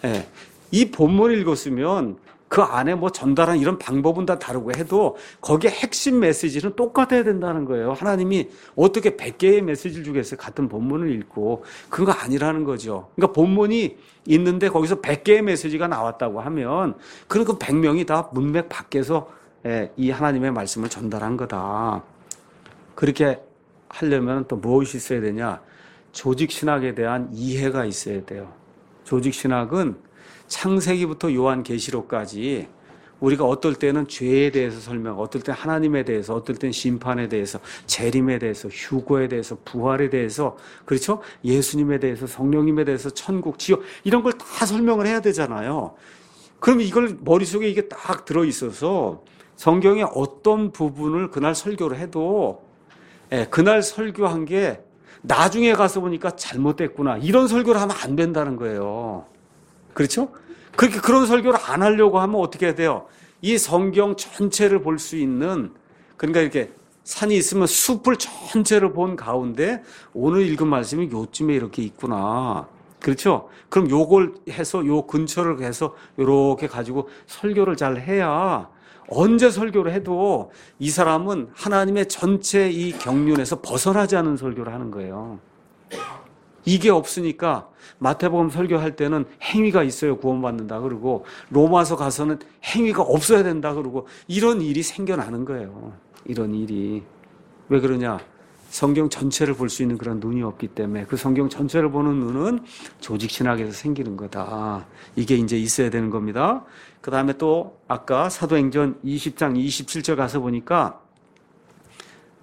이 본문을 읽었으면 그 안에 뭐 전달한 이런 방법은 다 다르고 해도 거기에 핵심 메시지는 똑같아야 된다는 거예요. 하나님이 어떻게 100개의 메시지를 주겠어요? 같은 본문을 읽고. 그거 아니라는 거죠. 그러니까 본문이 있는데 거기서 100개의 메시지가 나왔다고 하면 그런 그 100명이 다 문맥 밖에서 이 하나님의 말씀을 전달한 거다. 그렇게 하려면 또 무엇이 있어야 되냐? 조직 신학에 대한 이해가 있어야 돼요. 조직 신학은 창세기부터 요한계시록까지 우리가 어떨 때는 죄에 대해서 설명, 어떨 때는 하나님에 대해서, 어떨 때는 심판에 대해서, 재림에 대해서, 휴거에 대해서, 부활에 대해서, 그렇죠? 예수님에 대해서, 성령님에 대해서, 천국, 지옥 이런 걸 다 설명을 해야 되잖아요. 그럼 이걸 머릿속에 이게 딱 들어있어서 성경의 어떤 부분을 그날 설교를 해도 그날 설교한 게 나중에 가서 보니까 잘못됐구나. 이런 설교를 하면 안 된다는 거예요. 그렇죠? 그렇게 그런 설교를 안 하려고 하면 어떻게 해야 돼요? 이 성경 전체를 볼 수 있는, 그러니까 이렇게 산이 있으면 숲을 전체를 본 가운데 오늘 읽은 말씀이 요쯤에 이렇게 있구나. 그렇죠? 그럼 요걸 해서 요 근처를 해서 요렇게 가지고 설교를 잘 해야 언제 설교를 해도 이 사람은 하나님의 전체 이 경륜에서 벗어나지 않은 설교를 하는 거예요. 이게 없으니까 마태복음 설교할 때는 행위가 있어야 구원받는다 그러고 로마서 가서는 행위가 없어야 된다 그러고 이런 일이 생겨나는 거예요. 이런 일이. 왜 그러냐? 성경 전체를 볼 수 있는 그런 눈이 없기 때문에 그 성경 전체를 보는 눈은 조직 신학에서 생기는 거다. 이게 이제 있어야 되는 겁니다. 그 다음에 또 아까 사도행전 20장 27절 가서 보니까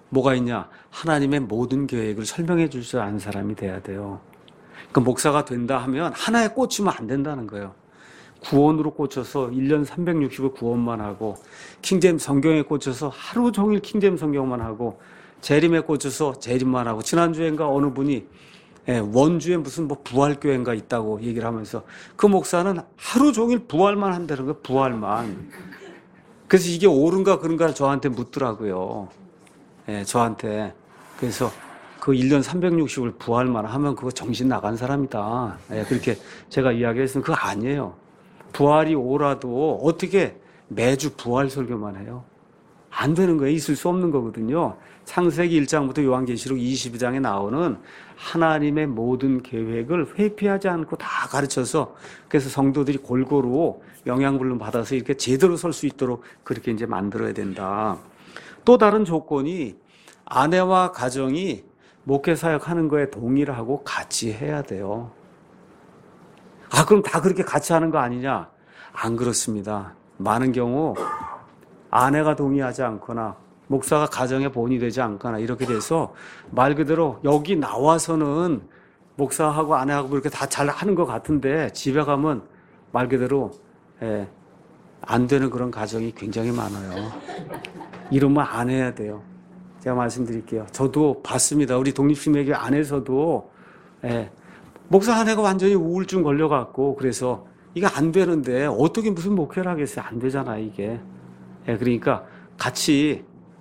뭐가 있냐? 하나님의 모든 계획을 설명해 줄 줄 아는 사람이 돼야 돼요. 그 목사가 된다 하면 하나에 꽂히면 안 된다는 거예요. 구원으로 꽂혀서 1년 360일 구원만 하고, 킹제임스 성경에 꽂혀서 하루 종일 킹제임스 성경만 하고, 재림에 꽂혀서 재림만 하고, 지난주엔가 어느 분이 원주에 무슨 뭐 부활교회인가 있다고 얘기를 하면서 그 목사는 하루 종일 부활만 한다는 거예요. 부활만. 그래서 이게 옳은가 그런가 저한테 묻더라고요. 저한테. 그래서 그 1년 360을 부활만 하면 그거 정신 나간 사람이다. 그렇게 제가 이야기했으면 그거 아니에요. 부활이 오라도 어떻게 매주 부활 설교만 해요? 안 되는 거예요. 있을 수 없는 거거든요. 창세기 1장부터 요한계시록 22장에 나오는 하나님의 모든 계획을 회피하지 않고 다 가르쳐서, 그래서 성도들이 골고루 영양분을 받아서 이렇게 제대로 설 수 있도록 그렇게 이제 만들어야 된다. 또 다른 조건이 아내와 가정이 목회 사역하는 거에 동의를 하고 같이 해야 돼요. 그럼 다 그렇게 같이 하는 거 아니냐? 안 그렇습니다. 많은 경우 아내가 동의하지 않거나 목사가 가정의 본이 되지 않거나 이렇게 돼서 말 그대로 여기 나와서는 목사하고 아내하고 이렇게 다 잘 하는 것 같은데 집에 가면 말 그대로 안 되는 그런 가정이 굉장히 많아요. 이러면 안 해야 돼요. 제가 말씀드릴게요. 저도 봤습니다. 우리 독립심의교 안에서도 목사 아내가 완전히 우울증 걸려갖고, 그래서 이게 안 되는데 어떻게 무슨 목회를 하겠어요? 안 되잖아요, 이게. 그러니까 같이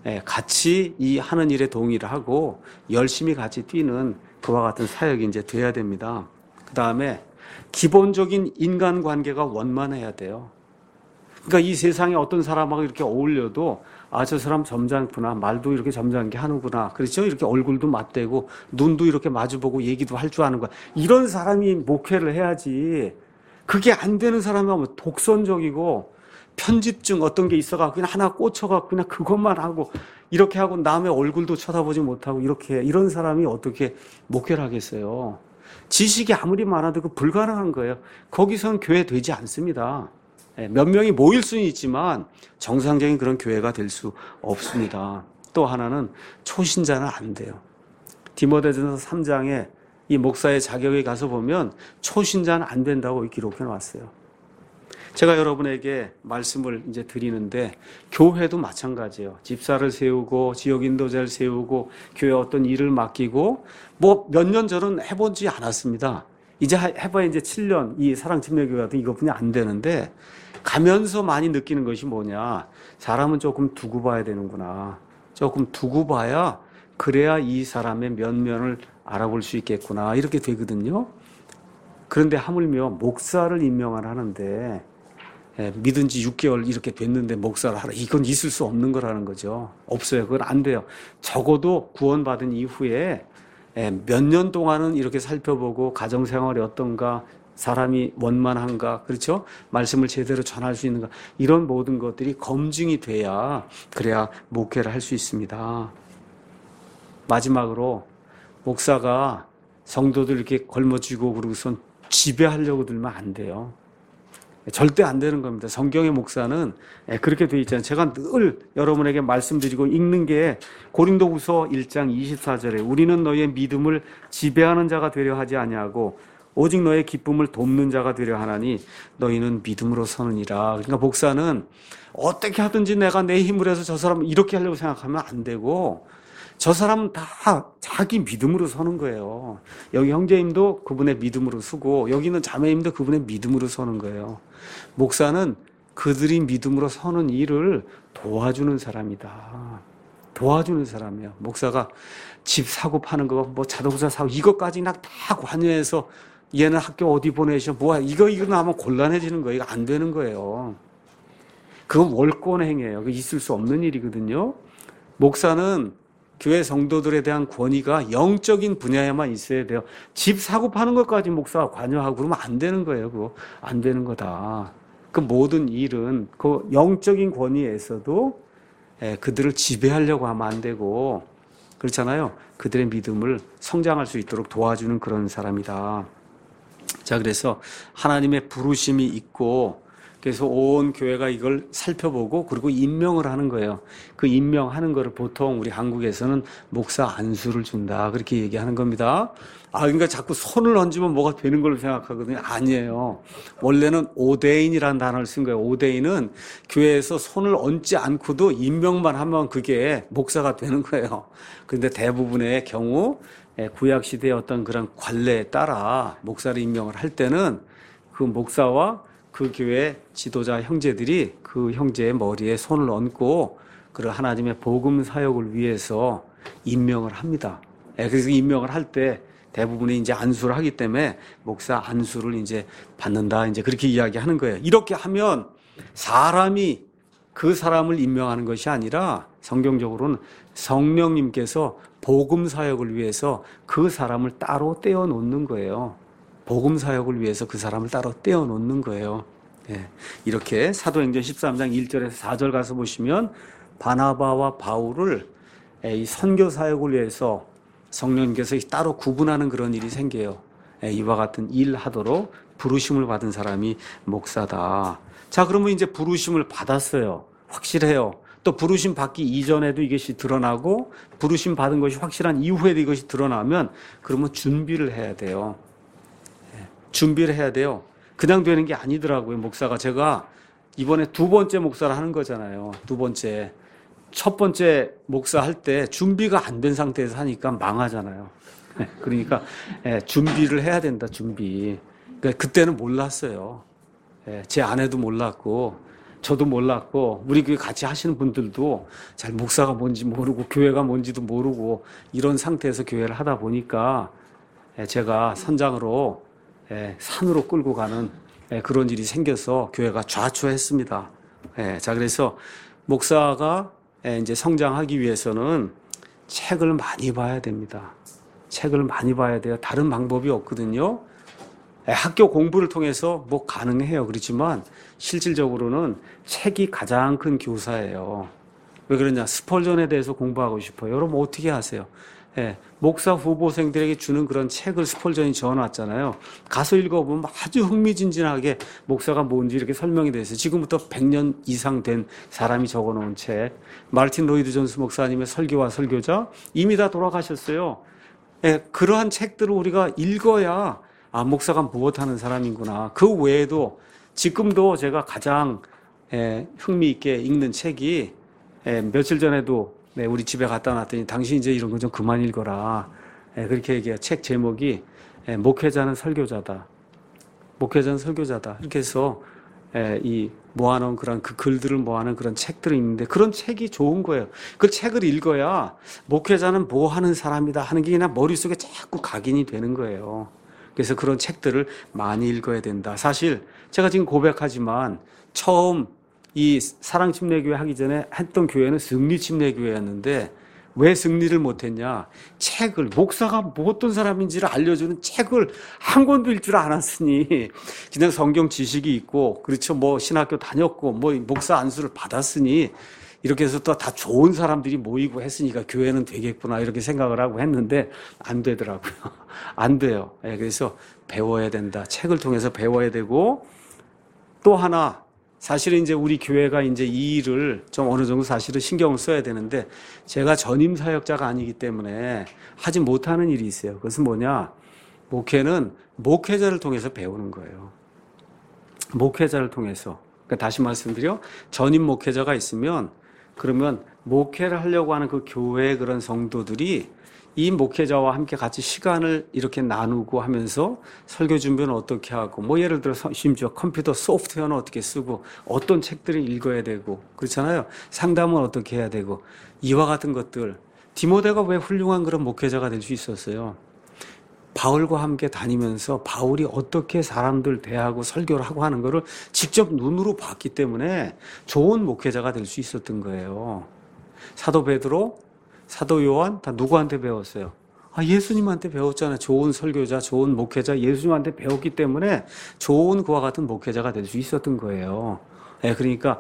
이 하는 일에 동의를 하고 열심히 같이 뛰는 그와 같은 사역이 이제 돼야 됩니다. 그 다음에 기본적인 인간관계가 원만해야 돼요. 그러니까 이 세상에 어떤 사람하고 이렇게 어울려도 저 사람 점잖구나, 말도 이렇게 점잖게 하는구나, 그렇죠? 이렇게 얼굴도 맞대고 눈도 이렇게 마주보고 얘기도 할 줄 아는 거야. 이런 사람이 목회를 해야지. 그게 안 되는 사람이 하면 독선적이고 편집증 어떤 게 있어갖고 그냥 하나 꽂혀갖고 그냥 그것만 하고 이렇게 하고 남의 얼굴도 쳐다보지 못하고 이런 사람이 어떻게 목회를 하겠어요? 지식이 아무리 많아도 그 불가능한 거예요. 거기선 교회 되지 않습니다. 몇 명이 모일 수는 있지만 정상적인 그런 교회가 될 수 없습니다. 또 하나는 초신자는 안 돼요. 디모데전서 3장에 이 목사의 자격에 가서 보면 초신자는 안 된다고 기록해 놨어요. 제가 여러분에게 말씀을 이제 드리는데 교회도 마찬가지예요. 집사를 세우고 지역 인도자를 세우고 교회 어떤 일을 맡기고 뭐 몇 년 전은 해보지 않았습니다. 이제 해봐야 이제 7년 이 사랑침례교회 같은 이것뿐이 안 되는데 가면서 많이 느끼는 것이 뭐냐. 사람은 조금 두고 봐야 되는구나. 조금 두고 봐야 그래야 이 사람의 면면을 알아볼 수 있겠구나. 이렇게 되거든요. 그런데 하물며 목사를 임명을 하는데 믿은 지 6개월 이렇게 됐는데 목사를 하라. 이건 있을 수 없는 거라는 거죠. 없어요. 그건 안 돼요. 적어도 구원받은 이후에 몇 년 동안은 이렇게 살펴보고 가정생활이 어떤가, 사람이 원만한가, 그렇죠? 말씀을 제대로 전할 수 있는가, 이런 모든 것들이 검증이 돼야 그래야 목회를 할 수 있습니다. 마지막으로 목사가 성도들 이렇게 걸머쥐고 그러고선 지배하려고 들면 안 돼요. 절대 안 되는 겁니다. 성경의 목사는 그렇게 돼 있잖아요. 제가 늘 여러분에게 말씀드리고 읽는 게 고린도후서 1장 24절에 우리는 너희의 믿음을 지배하는 자가 되려 하지 아니하고 오직 너의 기쁨을 돕는 자가 되려 하나니 너희는 믿음으로 서느니라. 그러니까 목사는 어떻게 하든지 내가 내 힘을 해서 저 사람을 이렇게 하려고 생각하면 안 되고 저 사람은 다 자기 믿음으로 서는 거예요. 여기 형제님도 그분의 믿음으로 서고 여기 있는 자매님도 그분의 믿음으로 서는 거예요. 목사는 그들이 믿음으로 서는 일을 도와주는 사람이다. 도와주는 사람이에요. 목사가 집 사고 파는 거, 뭐 자동차 사고 이것까지 다 관여해서 얘는 학교 어디 보내셔, 뭐야 이거 나면 곤란해지는 거예요. 이거 안 되는 거예요. 그건 월권행위예요. 그거 있을 수 없는 일이거든요. 목사는 교회 성도들에 대한 권위가 영적인 분야에만 있어야 돼요. 집 사고 파는 것까지 목사가 관여하고 그러면 안 되는 거예요. 그거 안 되는 거다. 그 모든 일은 그 영적인 권위에서도 그들을 지배하려고 하면 안 되고, 그렇잖아요. 그들의 믿음을 성장할 수 있도록 도와주는 그런 사람이다. 자, 그래서 하나님의 부르심이 있고 그래서 온 교회가 이걸 살펴보고 그리고 임명을 하는 거예요. 그 임명하는 거를 보통 우리 한국에서는 목사 안수를 준다 그렇게 얘기하는 겁니다. 그러니까 자꾸 손을 얹으면 뭐가 되는 걸로 생각하거든요. 아니에요. 원래는 오데인이라는 단어를 쓴 거예요. 오데인은 교회에서 손을 얹지 않고도 임명만 하면 그게 목사가 되는 거예요. 그런데 대부분의 경우 구약 시대의 어떤 그런 관례에 따라 목사를 임명을 할 때는 그 목사와 그 교회 지도자 형제들이 그 형제의 머리에 손을 얹고 그 하나님의 복음 사역을 위해서 임명을 합니다. 그래서 임명을 할 때 대부분이 이제 안수를 하기 때문에 목사 안수를 이제 받는다. 이제 그렇게 이야기하는 거예요. 이렇게 하면 사람이 그 사람을 임명하는 것이 아니라 성경적으로는 성령님께서 복음 사역을 위해서 그 사람을 따로 떼어 놓는 거예요. 복음 사역을 위해서 그 사람을 따로 떼어 놓는 거예요. 이렇게 사도행전 13장 1절에서 4절 가서 보시면 바나바와 바울을 이 선교 사역을 위해서 성령님께서 따로 구분하는 그런 일이 생겨요. 이와 같은 일 하도록 부르심을 받은 사람이 목사다. 자, 그러면 이제 부르심을 받았어요. 확실해요. 또 부르심 받기 이전에도 이것이 드러나고 부르심 받은 것이 확실한 이후에도 이것이 드러나면 그러면 준비를 해야 돼요. 준비를 해야 돼요. 그냥 되는 게 아니더라고요. 목사가 제가 이번에 두 번째 목사를 하는 거잖아요. 두 번째. 첫 번째 목사 할 때 준비가 안 된 상태에서 하니까 망하잖아요. 그러니까 준비를 해야 된다. 준비. 그러니까 그때는 몰랐어요. 제 아내도 몰랐고 저도 몰랐고 우리 교회 같이 하시는 분들도 잘 목사가 뭔지 모르고 교회가 뭔지도 모르고 이런 상태에서 교회를 하다 보니까 제가 선장으로 산으로 끌고 가는 그런 일이 생겨서 교회가 좌초했습니다. 자, 그래서 목사가 이제 성장하기 위해서는 책을 많이 봐야 됩니다. 책을 많이 봐야 돼요. 다른 방법이 없거든요. 학교 공부를 통해서 뭐 가능해요. 그렇지만 실질적으로는 책이 가장 큰 교사예요. 왜 그러냐? 스펄전에 대해서 공부하고 싶어요. 여러분 어떻게 하세요? 목사 후보생들에게 주는 그런 책을 스펄전이 적어놨잖아요. 가서 읽어보면 아주 흥미진진하게 목사가 뭔지 이렇게 설명이 돼 있어요. 지금부터 100년 이상 된 사람이 적어놓은 책. 마르틴 로이드 존스 목사님의 설교와 설교자 이미 다 돌아가셨어요. 그러한 책들을 우리가 읽어야 목사가 무엇하는 사람이구나. 그 외에도 지금도 제가 가장 흥미있게 읽는 책이 며칠 전에도 우리 집에 갖다 놨더니 당신 이제 이런 거 좀 그만 읽어라. 그렇게 얘기해요. 책 제목이 목회자는 설교자다. 목회자는 설교자다. 이렇게 해서 이 모아놓은 그런 그 글들을 모아놓은 그런 책들이 있는데 그런 책이 좋은 거예요. 그 책을 읽어야 목회자는 뭐 하는 사람이다 하는 게 그냥 머릿속에 자꾸 각인이 되는 거예요. 그래서 그런 책들을 많이 읽어야 된다. 사실 제가 지금 고백하지만 처음 이 사랑침례교회 하기 전에 했던 교회는 승리침례교회였는데 왜 승리를 못했냐? 책을 목사가 뭐 어떤 사람인지를 알려주는 책을 한 권도 읽지 않았으니 그냥 성경 지식이 있고 그렇죠. 뭐 신학교 다녔고 뭐 목사 안수를 받았으니 이렇게 해서 또 다 좋은 사람들이 모이고 했으니까 교회는 되겠구나 이렇게 생각을 하고 했는데 안 되더라고요. 안 돼요. 그래서 배워야 된다. 책을 통해서 배워야 되고 또 하나 사실은 이제 우리 교회가 이제 이 일을 좀 어느 정도 사실은 신경을 써야 되는데 제가 전임 사역자가 아니기 때문에 하지 못하는 일이 있어요. 그것은 뭐냐? 목회는 목회자를 통해서 배우는 거예요. 목회자를 통해서. 그러니까 다시 말씀드려 전임 목회자가 있으면 그러면 목회를 하려고 하는 그 교회의 그런 성도들이 이 목회자와 함께 같이 시간을 이렇게 나누고 하면서 설교 준비는 어떻게 하고 뭐 예를 들어서 심지어 컴퓨터 소프트웨어는 어떻게 쓰고 어떤 책들을 읽어야 되고 그렇잖아요. 상담은 어떻게 해야 되고 이와 같은 것들 디모데가 왜 훌륭한 그런 목회자가 될 수 있었어요. 바울과 함께 다니면서 바울이 어떻게 사람들 대하고 설교를 하고 하는 거를 직접 눈으로 봤기 때문에 좋은 목회자가 될 수 있었던 거예요. 사도 베드로, 사도 요한 다 누구한테 배웠어요? 예수님한테 배웠잖아요. 좋은 설교자, 좋은 목회자 예수님한테 배웠기 때문에 좋은 그와 같은 목회자가 될 수 있었던 거예요. 그러니까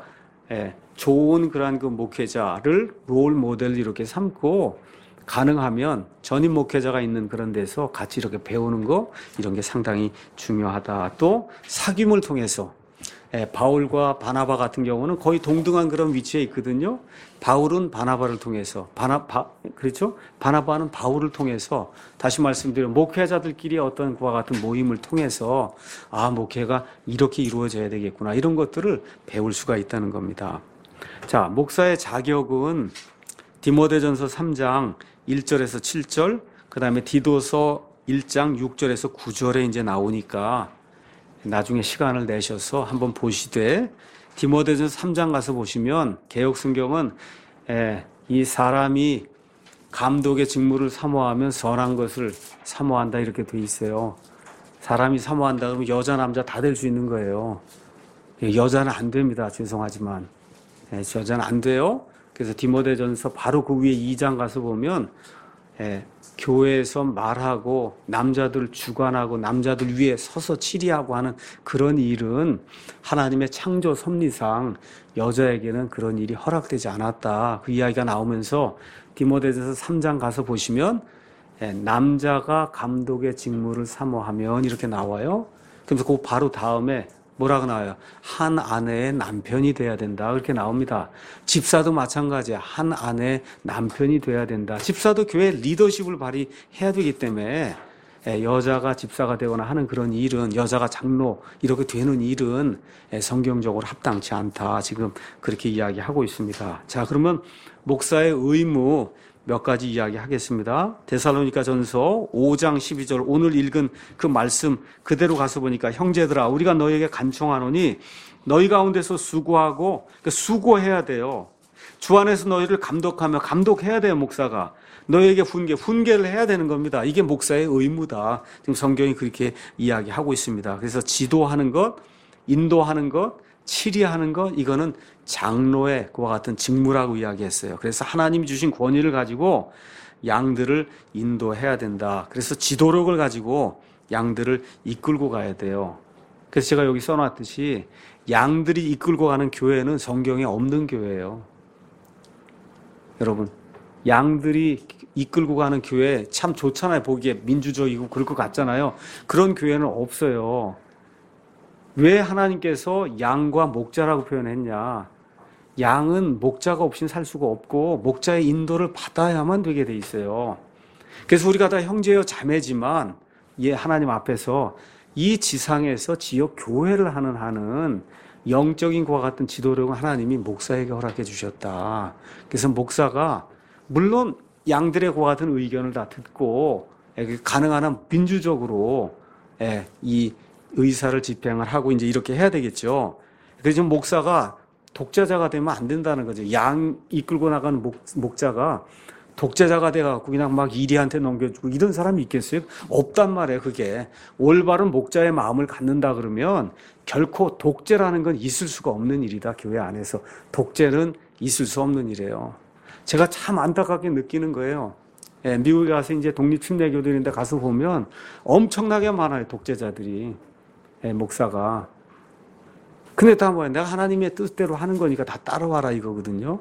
좋은 그러한 그 목회자를 롤 모델 이렇게 삼고 가능하면 전임 목회자가 있는 그런 데서 같이 이렇게 배우는 거 이런 게 상당히 중요하다. 또 사귐을 통해서 바울과 바나바 같은 경우는 거의 동등한 그런 위치에 있거든요. 바울은 바나바를 통해서, 그렇죠? 바나바는 바울을 통해서, 다시 말씀드리면 목회자들끼리 어떤 그와 같은 모임을 통해서 목회가 이렇게 이루어져야 되겠구나, 이런 것들을 배울 수가 있다는 겁니다. 자, 목사의 자격은 디모데전서 3장 1절에서 7절, 그 다음에 디도서 1장 6절에서 9절에 이제 나오니까 나중에 시간을 내셔서 한번 보시되, 디모데전서 3장 가서 보시면 개역성경은 이 사람이 감독의 직무를 사모하면 선한 것을 사모한다, 이렇게 돼 있어요. 사람이 사모한다 그러면 여자 남자 다 될 수 있는 거예요. 여자는 안 됩니다. 죄송하지만 여자는 안 돼요. 그래서 디모데전서 바로 그 위에 2장 가서 보면 교회에서 말하고 남자들 주관하고 남자들 위에 서서 치리하고 하는 그런 일은 하나님의 창조 섭리상 여자에게는 그런 일이 허락되지 않았다, 그 이야기가 나오면서 디모데전서 3장 가서 보시면 남자가 감독의 직무를 사모하면 이렇게 나와요. 그래서 그 바로 다음에 뭐라고 나와요? 한 아내의 남편이 돼야 된다, 그렇게 나옵니다. 집사도 마찬가지야. 한 아내의 남편이 돼야 된다. 집사도 교회 리더십을 발휘해야 되기 때문에 여자가 집사가 되거나 하는 그런 일은, 여자가 장로 이렇게 되는 일은 성경적으로 합당치 않다, 지금 그렇게 이야기하고 있습니다. 자, 그러면 목사의 의무 몇 가지 이야기하겠습니다. 데살로니가전서 5장 12절, 오늘 읽은 그 말씀 그대로 가서 보니까, 형제들아 우리가 너희에게 간청하노니 너희 가운데서 수고하고, 그러니까 수고해야 돼요. 주 안에서 너희를 감독하며, 감독해야 돼요. 목사가 너희에게 훈계를 해야 되는 겁니다. 이게 목사의 의무다. 지금 성경이 그렇게 이야기하고 있습니다. 그래서 지도하는 것, 인도하는 것, 치리하는 것, 이거는 장로의 그와 같은 직무라고 이야기했어요. 그래서 하나님이 주신 권위를 가지고 양들을 인도해야 된다. 그래서 지도력을 가지고 양들을 이끌고 가야 돼요. 그래서 제가 여기 써놨듯이 양들이 이끌고 가는 교회는 성경에 없는 교회예요. 여러분, 양들이 이끌고 가는 교회 참 좋잖아요. 보기에 민주적이고 그럴 것 같잖아요. 그런 교회는 없어요. 왜 하나님께서 양과 목자라고 표현했냐? 양은 목자가 없이는 살 수가 없고 목자의 인도를 받아야만 되게 돼 있어요. 그래서 우리가 다 형제여 자매지만 하나님 앞에서 이 지상에서 지역 교회를 하는 한은 영적인 그와 같은 지도력은 하나님이 목사에게 허락해 주셨다. 그래서 목사가 물론 양들의 그와 같은 의견을 다 듣고 가능한 한 민주적으로 이 의사를 집행을 하고 이제 이렇게 해야 되겠죠. 그래서 목사가 독재자가 되면 안 된다는 거죠. 양 이끌고 나가는 목자가 독재자가 돼갖고 그냥 막 이리한테 넘겨주고 이런 사람이 있겠어요? 없단 말이에요. 그게 올바른 목자의 마음을 갖는다 그러면 결코 독재라는 건 있을 수가 없는 일이다. 교회 안에서 독재는 있을 수 없는 일이에요. 제가 참 안타깝게 느끼는 거예요. 미국에 가서 이제 독립침례교들인데 가서 보면 엄청나게 많아요. 독재자들이. 목사가. 근데 다 뭐야? 내가 하나님의 뜻대로 하는 거니까 다 따라와라 이거거든요.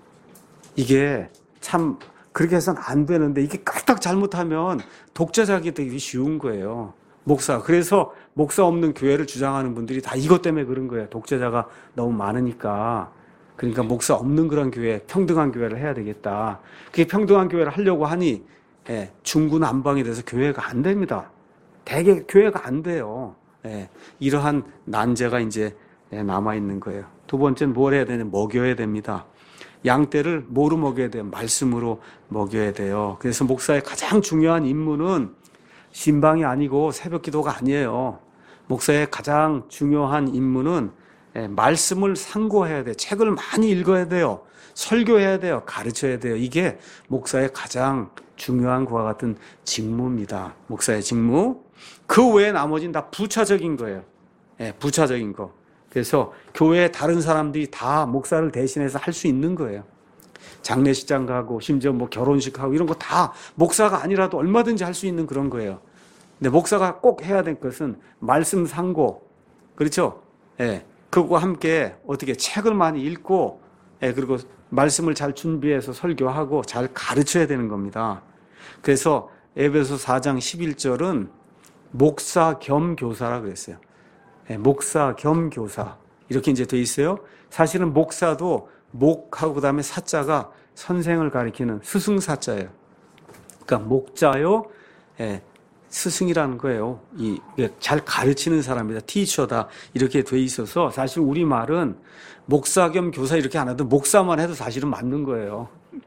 이게 참 그렇게 해서는 안 되는데, 이게 까딱 잘못하면 독재자가 되기 쉬운 거예요. 목사. 그래서 목사 없는 교회를 주장하는 분들이 다 이것 때문에 그런 거예요. 독재자가 너무 많으니까. 그러니까 목사 없는 그런 교회, 평등한 교회를 해야 되겠다. 그게 평등한 교회를 하려고 하니 중구난방이 돼서 교회가 안 됩니다. 대개 교회가 안 돼요. 이러한 난제가 이제 남아있는 거예요. 두 번째는 뭘 해야 되냐? 먹여야 됩니다. 양떼를 뭐로 먹여야 돼요? 말씀으로 먹여야 돼요. 그래서 목사의 가장 중요한 임무는 신방이 아니고 새벽 기도가 아니에요. 목사의 가장 중요한 임무는 말씀을 상고해야 돼요. 책을 많이 읽어야 돼요. 설교해야 돼요. 가르쳐야 돼요. 이게 목사의 가장 중요한 것과 같은 직무입니다. 목사의 직무. 그 외에 나머지는 다 부차적인 거예요. 부차적인 거. 그래서 교회에 다른 사람들이 다 목사를 대신해서 할 수 있는 거예요. 장례식장 가고 심지어 뭐 결혼식하고 이런 거 다 목사가 아니라도 얼마든지 할 수 있는 그런 거예요. 근데 목사가 꼭 해야 될 것은 말씀 상고, 그렇죠? 그거와 함께 어떻게 책을 많이 읽고, 그리고 말씀을 잘 준비해서 설교하고 잘 가르쳐야 되는 겁니다. 그래서 에베소 4장 11절은 목사 겸 교사라 그랬어요. 목사 겸 교사. 이렇게 이제 돼 있어요. 사실은 목사도 목하고 그다음에 사자가 선생을 가리키는 스승사자예요. 그러니까 목자요, 예, 스승이라는 거예요. 잘 가르치는 사람이다. 티처다. 이렇게 돼 있어서 사실 우리 말은 목사 겸 교사 이렇게 안 해도 목사만 해도 사실은 맞는 거예요.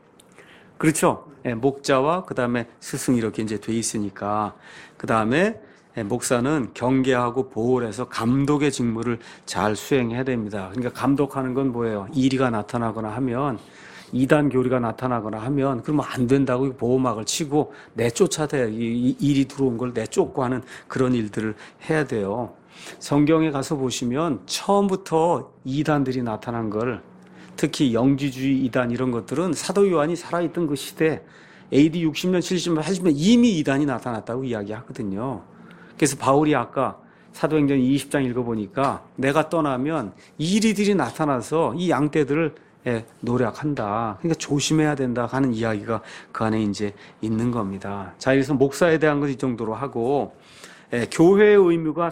그렇죠? 예, 목자와 그 다음에 스승 이렇게 이제 돼 있으니까 그 다음에 목사는 경계하고 보호를 해서 감독의 직무를 잘 수행해야 됩니다. 그러니까 감독하는 건 뭐예요? 이리가 나타나거나 하면 이단 교리가 나타나거나 하면 그러면 안 된다고 보호막을 치고 내쫓아대요. 이 일이 들어온 걸 내쫓고 하는 그런 일들을 해야 돼요. 성경에 가서 보시면 처음부터 이단들이 나타난 걸 특히 영지주의 이단 이런 것들은 사도 요한이 살아있던 그 시대 AD 60년, 70년, 80년 이미 이단이 나타났다고 이야기하거든요. 그래서 바울이 아까 사도행전 20장 읽어보니까 내가 떠나면 이리들이 나타나서 이 양떼들을 노력한다. 그러니까 조심해야 된다 하는 이야기가 그 안에 이제 있는 겁니다. 자, 그래서 목사에 대한 것 이 정도로 하고 교회의 의무가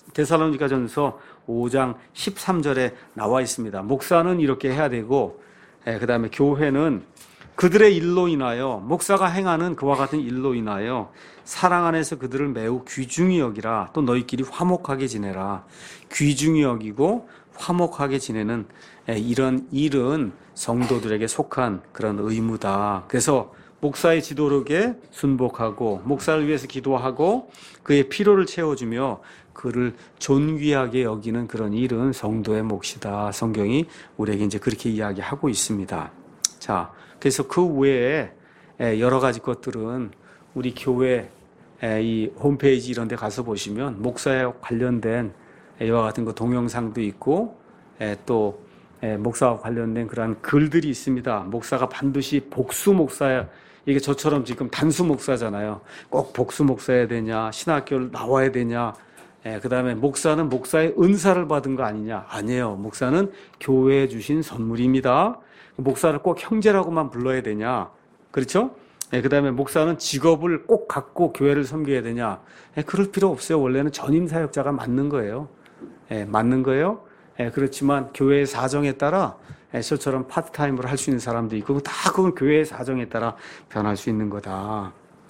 데살로니가전서 5장 13절에 나와 있습니다. 목사는 이렇게 해야 되고 그 다음에 교회는 그들의 일로 인하여 목사가 행하는 그와 같은 일로 인하여 사랑 안에서 그들을 매우 귀중히 여기라. 또 너희끼리 화목하게 지내라. 귀중히 여기고 화목하게 지내는 이런 일은 성도들에게 속한 그런 의무다. 그래서 목사의 지도력에 순복하고 목사를 위해서 기도하고 그의 필요를 채워주며 그를 존귀하게 여기는 그런 일은 성도의 몫이다. 성경이 우리에게 이제 그렇게 이야기하고 있습니다. 자, 그래서 그 외에 여러 가지 것들은 우리 교회 이 홈페이지 이런 데 가서 보시면 목사에 관련된 이와 같은 거 동영상도 있고 또 목사와 관련된 그러한 글들이 있습니다. 목사가 반드시 복수 목사야. 이게 저처럼 지금 단수 목사잖아요. 꼭 복수 목사여야 되냐, 신학교를 나와야 되냐. 그 다음에 목사는 목사의 은사를 받은 거 아니냐. 아니에요. 목사는 교회에 주신 선물입니다. 목사를 꼭 형제라고만 불러야 되냐. 그렇죠? 그 다음에 목사는 직업을 꼭 갖고 교회를 섬겨야 되냐. 그럴 필요 없어요. 원래는 전임 사역자가 맞는 거예요. 맞는 거예요. 그렇지만 교회의 사정에 따라 저처럼 파트타임으로 할 수 있는 사람도 있고 다 그건 교회의 사정에 따라 변할 수 있는 거다.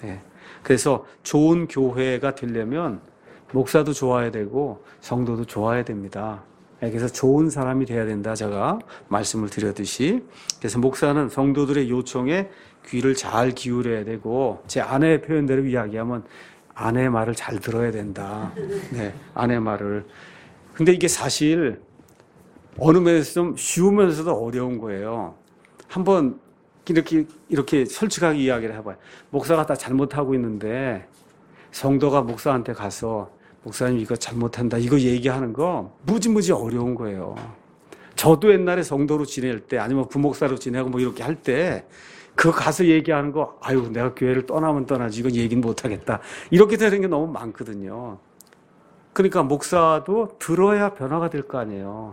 그래서 좋은 교회가 되려면 목사도 좋아야 되고 성도도 좋아야 됩니다. 그래서 좋은 사람이 돼야 된다. 제가 말씀을 드렸듯이. 그래서 목사는 성도들의 요청에 귀를 잘 기울여야 되고 제 아내의 표현대로 이야기하면 아내의 말을 잘 들어야 된다. 아내의 말을. 근데 이게 사실 어느 면에서 좀 쉬우면서도 어려운 거예요. 한번 이렇게 솔직하게 이야기를 해봐요. 목사가 다 잘못하고 있는데 성도가 목사한테 가서 목사님 이거 잘못한다 이거 얘기하는 거 무지무지 어려운 거예요. 저도 옛날에 성도로 지낼 때 아니면 부목사로 지내고 뭐 이렇게 할 때 그 가서 얘기하는 거 아유 내가 교회를 떠나면 떠나지 이거 얘기는 못하겠다 이렇게 되는 게 너무 많거든요. 그러니까 목사도 들어야 변화가 될 거 아니에요.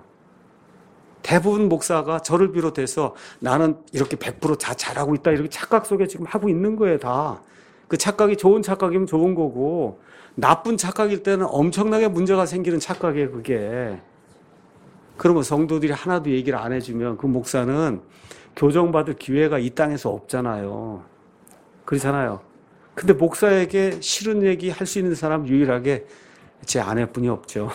대부분 목사가 저를 비롯해서 나는 이렇게 100% 다 잘하고 있다 이렇게 착각 속에 지금 하고 있는 거예요. 다. 그 착각이 좋은 착각이면 좋은 거고 나쁜 착각일 때는 엄청나게 문제가 생기는 착각이에요. 그게. 그러면 성도들이 하나도 얘기를 안 해주면 그 목사는 교정받을 기회가 이 땅에서 없잖아요. 그렇잖아요. 근데 목사에게 싫은 얘기 할 수 있는 사람 유일하게 제 아내뿐이 없죠.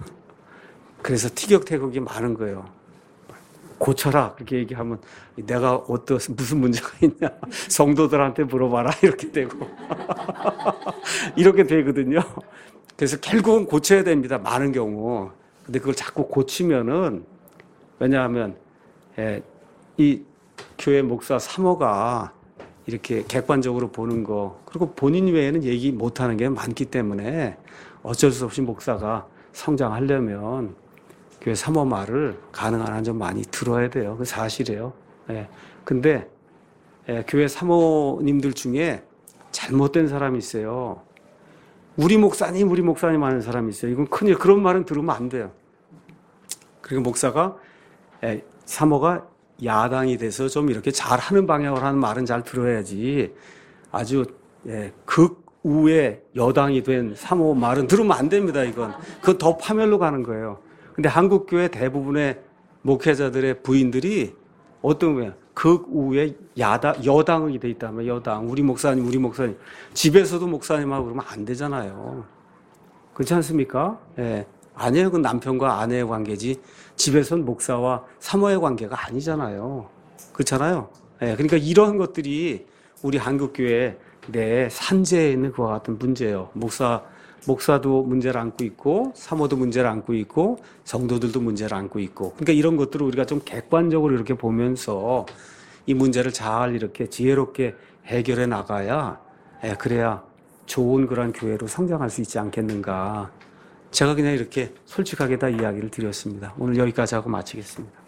그래서 티격태격이 많은 거예요. 고쳐라 그렇게 얘기하면 내가 무슨 문제가 있냐 성도들한테 물어봐라 이렇게 되고 이렇게 되거든요. 그래서 결국은 고쳐야 됩니다. 많은 경우. 근데 그걸 자꾸 고치면은 왜냐하면 이 교회 목사 사모가 이렇게 객관적으로 보는 거 그리고 본인 외에는 얘기 못하는 게 많기 때문에 어쩔 수 없이 목사가 성장하려면 교회 사모 말을 가능한 한 좀 많이 들어야 돼요. 그 사실이에요. 근데 교회 사모님들 중에 잘못된 사람이 있어요. 우리 목사님 하는 사람이 있어요. 이건 큰일. 그런 말은 들으면 안 돼요. 그리고 목사가 사모가 야당이 돼서 좀 이렇게 잘하는 방향으로 하는 말은 잘 들어야지. 아주 극우의 여당이 된 사모 말은 들으면 안 됩니다. 이건 그건 더 파멸로 가는 거예요. 근데 한국 교회 대부분의 목회자들의 부인들이 어떤 거야? 극우의 여당이 돼 있다면 여당. 우리 목사님. 집에서도 목사님하고 그러면 안 되잖아요. 그렇지 않습니까? 예. 아니에요. 그 남편과 아내의 관계지. 집에선 목사와 사모의 관계가 아니잖아요. 그렇잖아요. 예. 그러니까 이런 것들이 우리 한국교회 내 산재에 있는 그와 같은 문제예요. 목사도 문제를 안고 있고, 사모도 문제를 안고 있고, 성도들도 문제를 안고 있고. 그러니까 이런 것들을 우리가 좀 객관적으로 이렇게 보면서 이 문제를 잘 이렇게 지혜롭게 해결해 나가야, 그래야 좋은 그런 교회로 성장할 수 있지 않겠는가. 제가 그냥 이렇게 솔직하게 다 이야기를 드렸습니다. 오늘 여기까지 하고 마치겠습니다.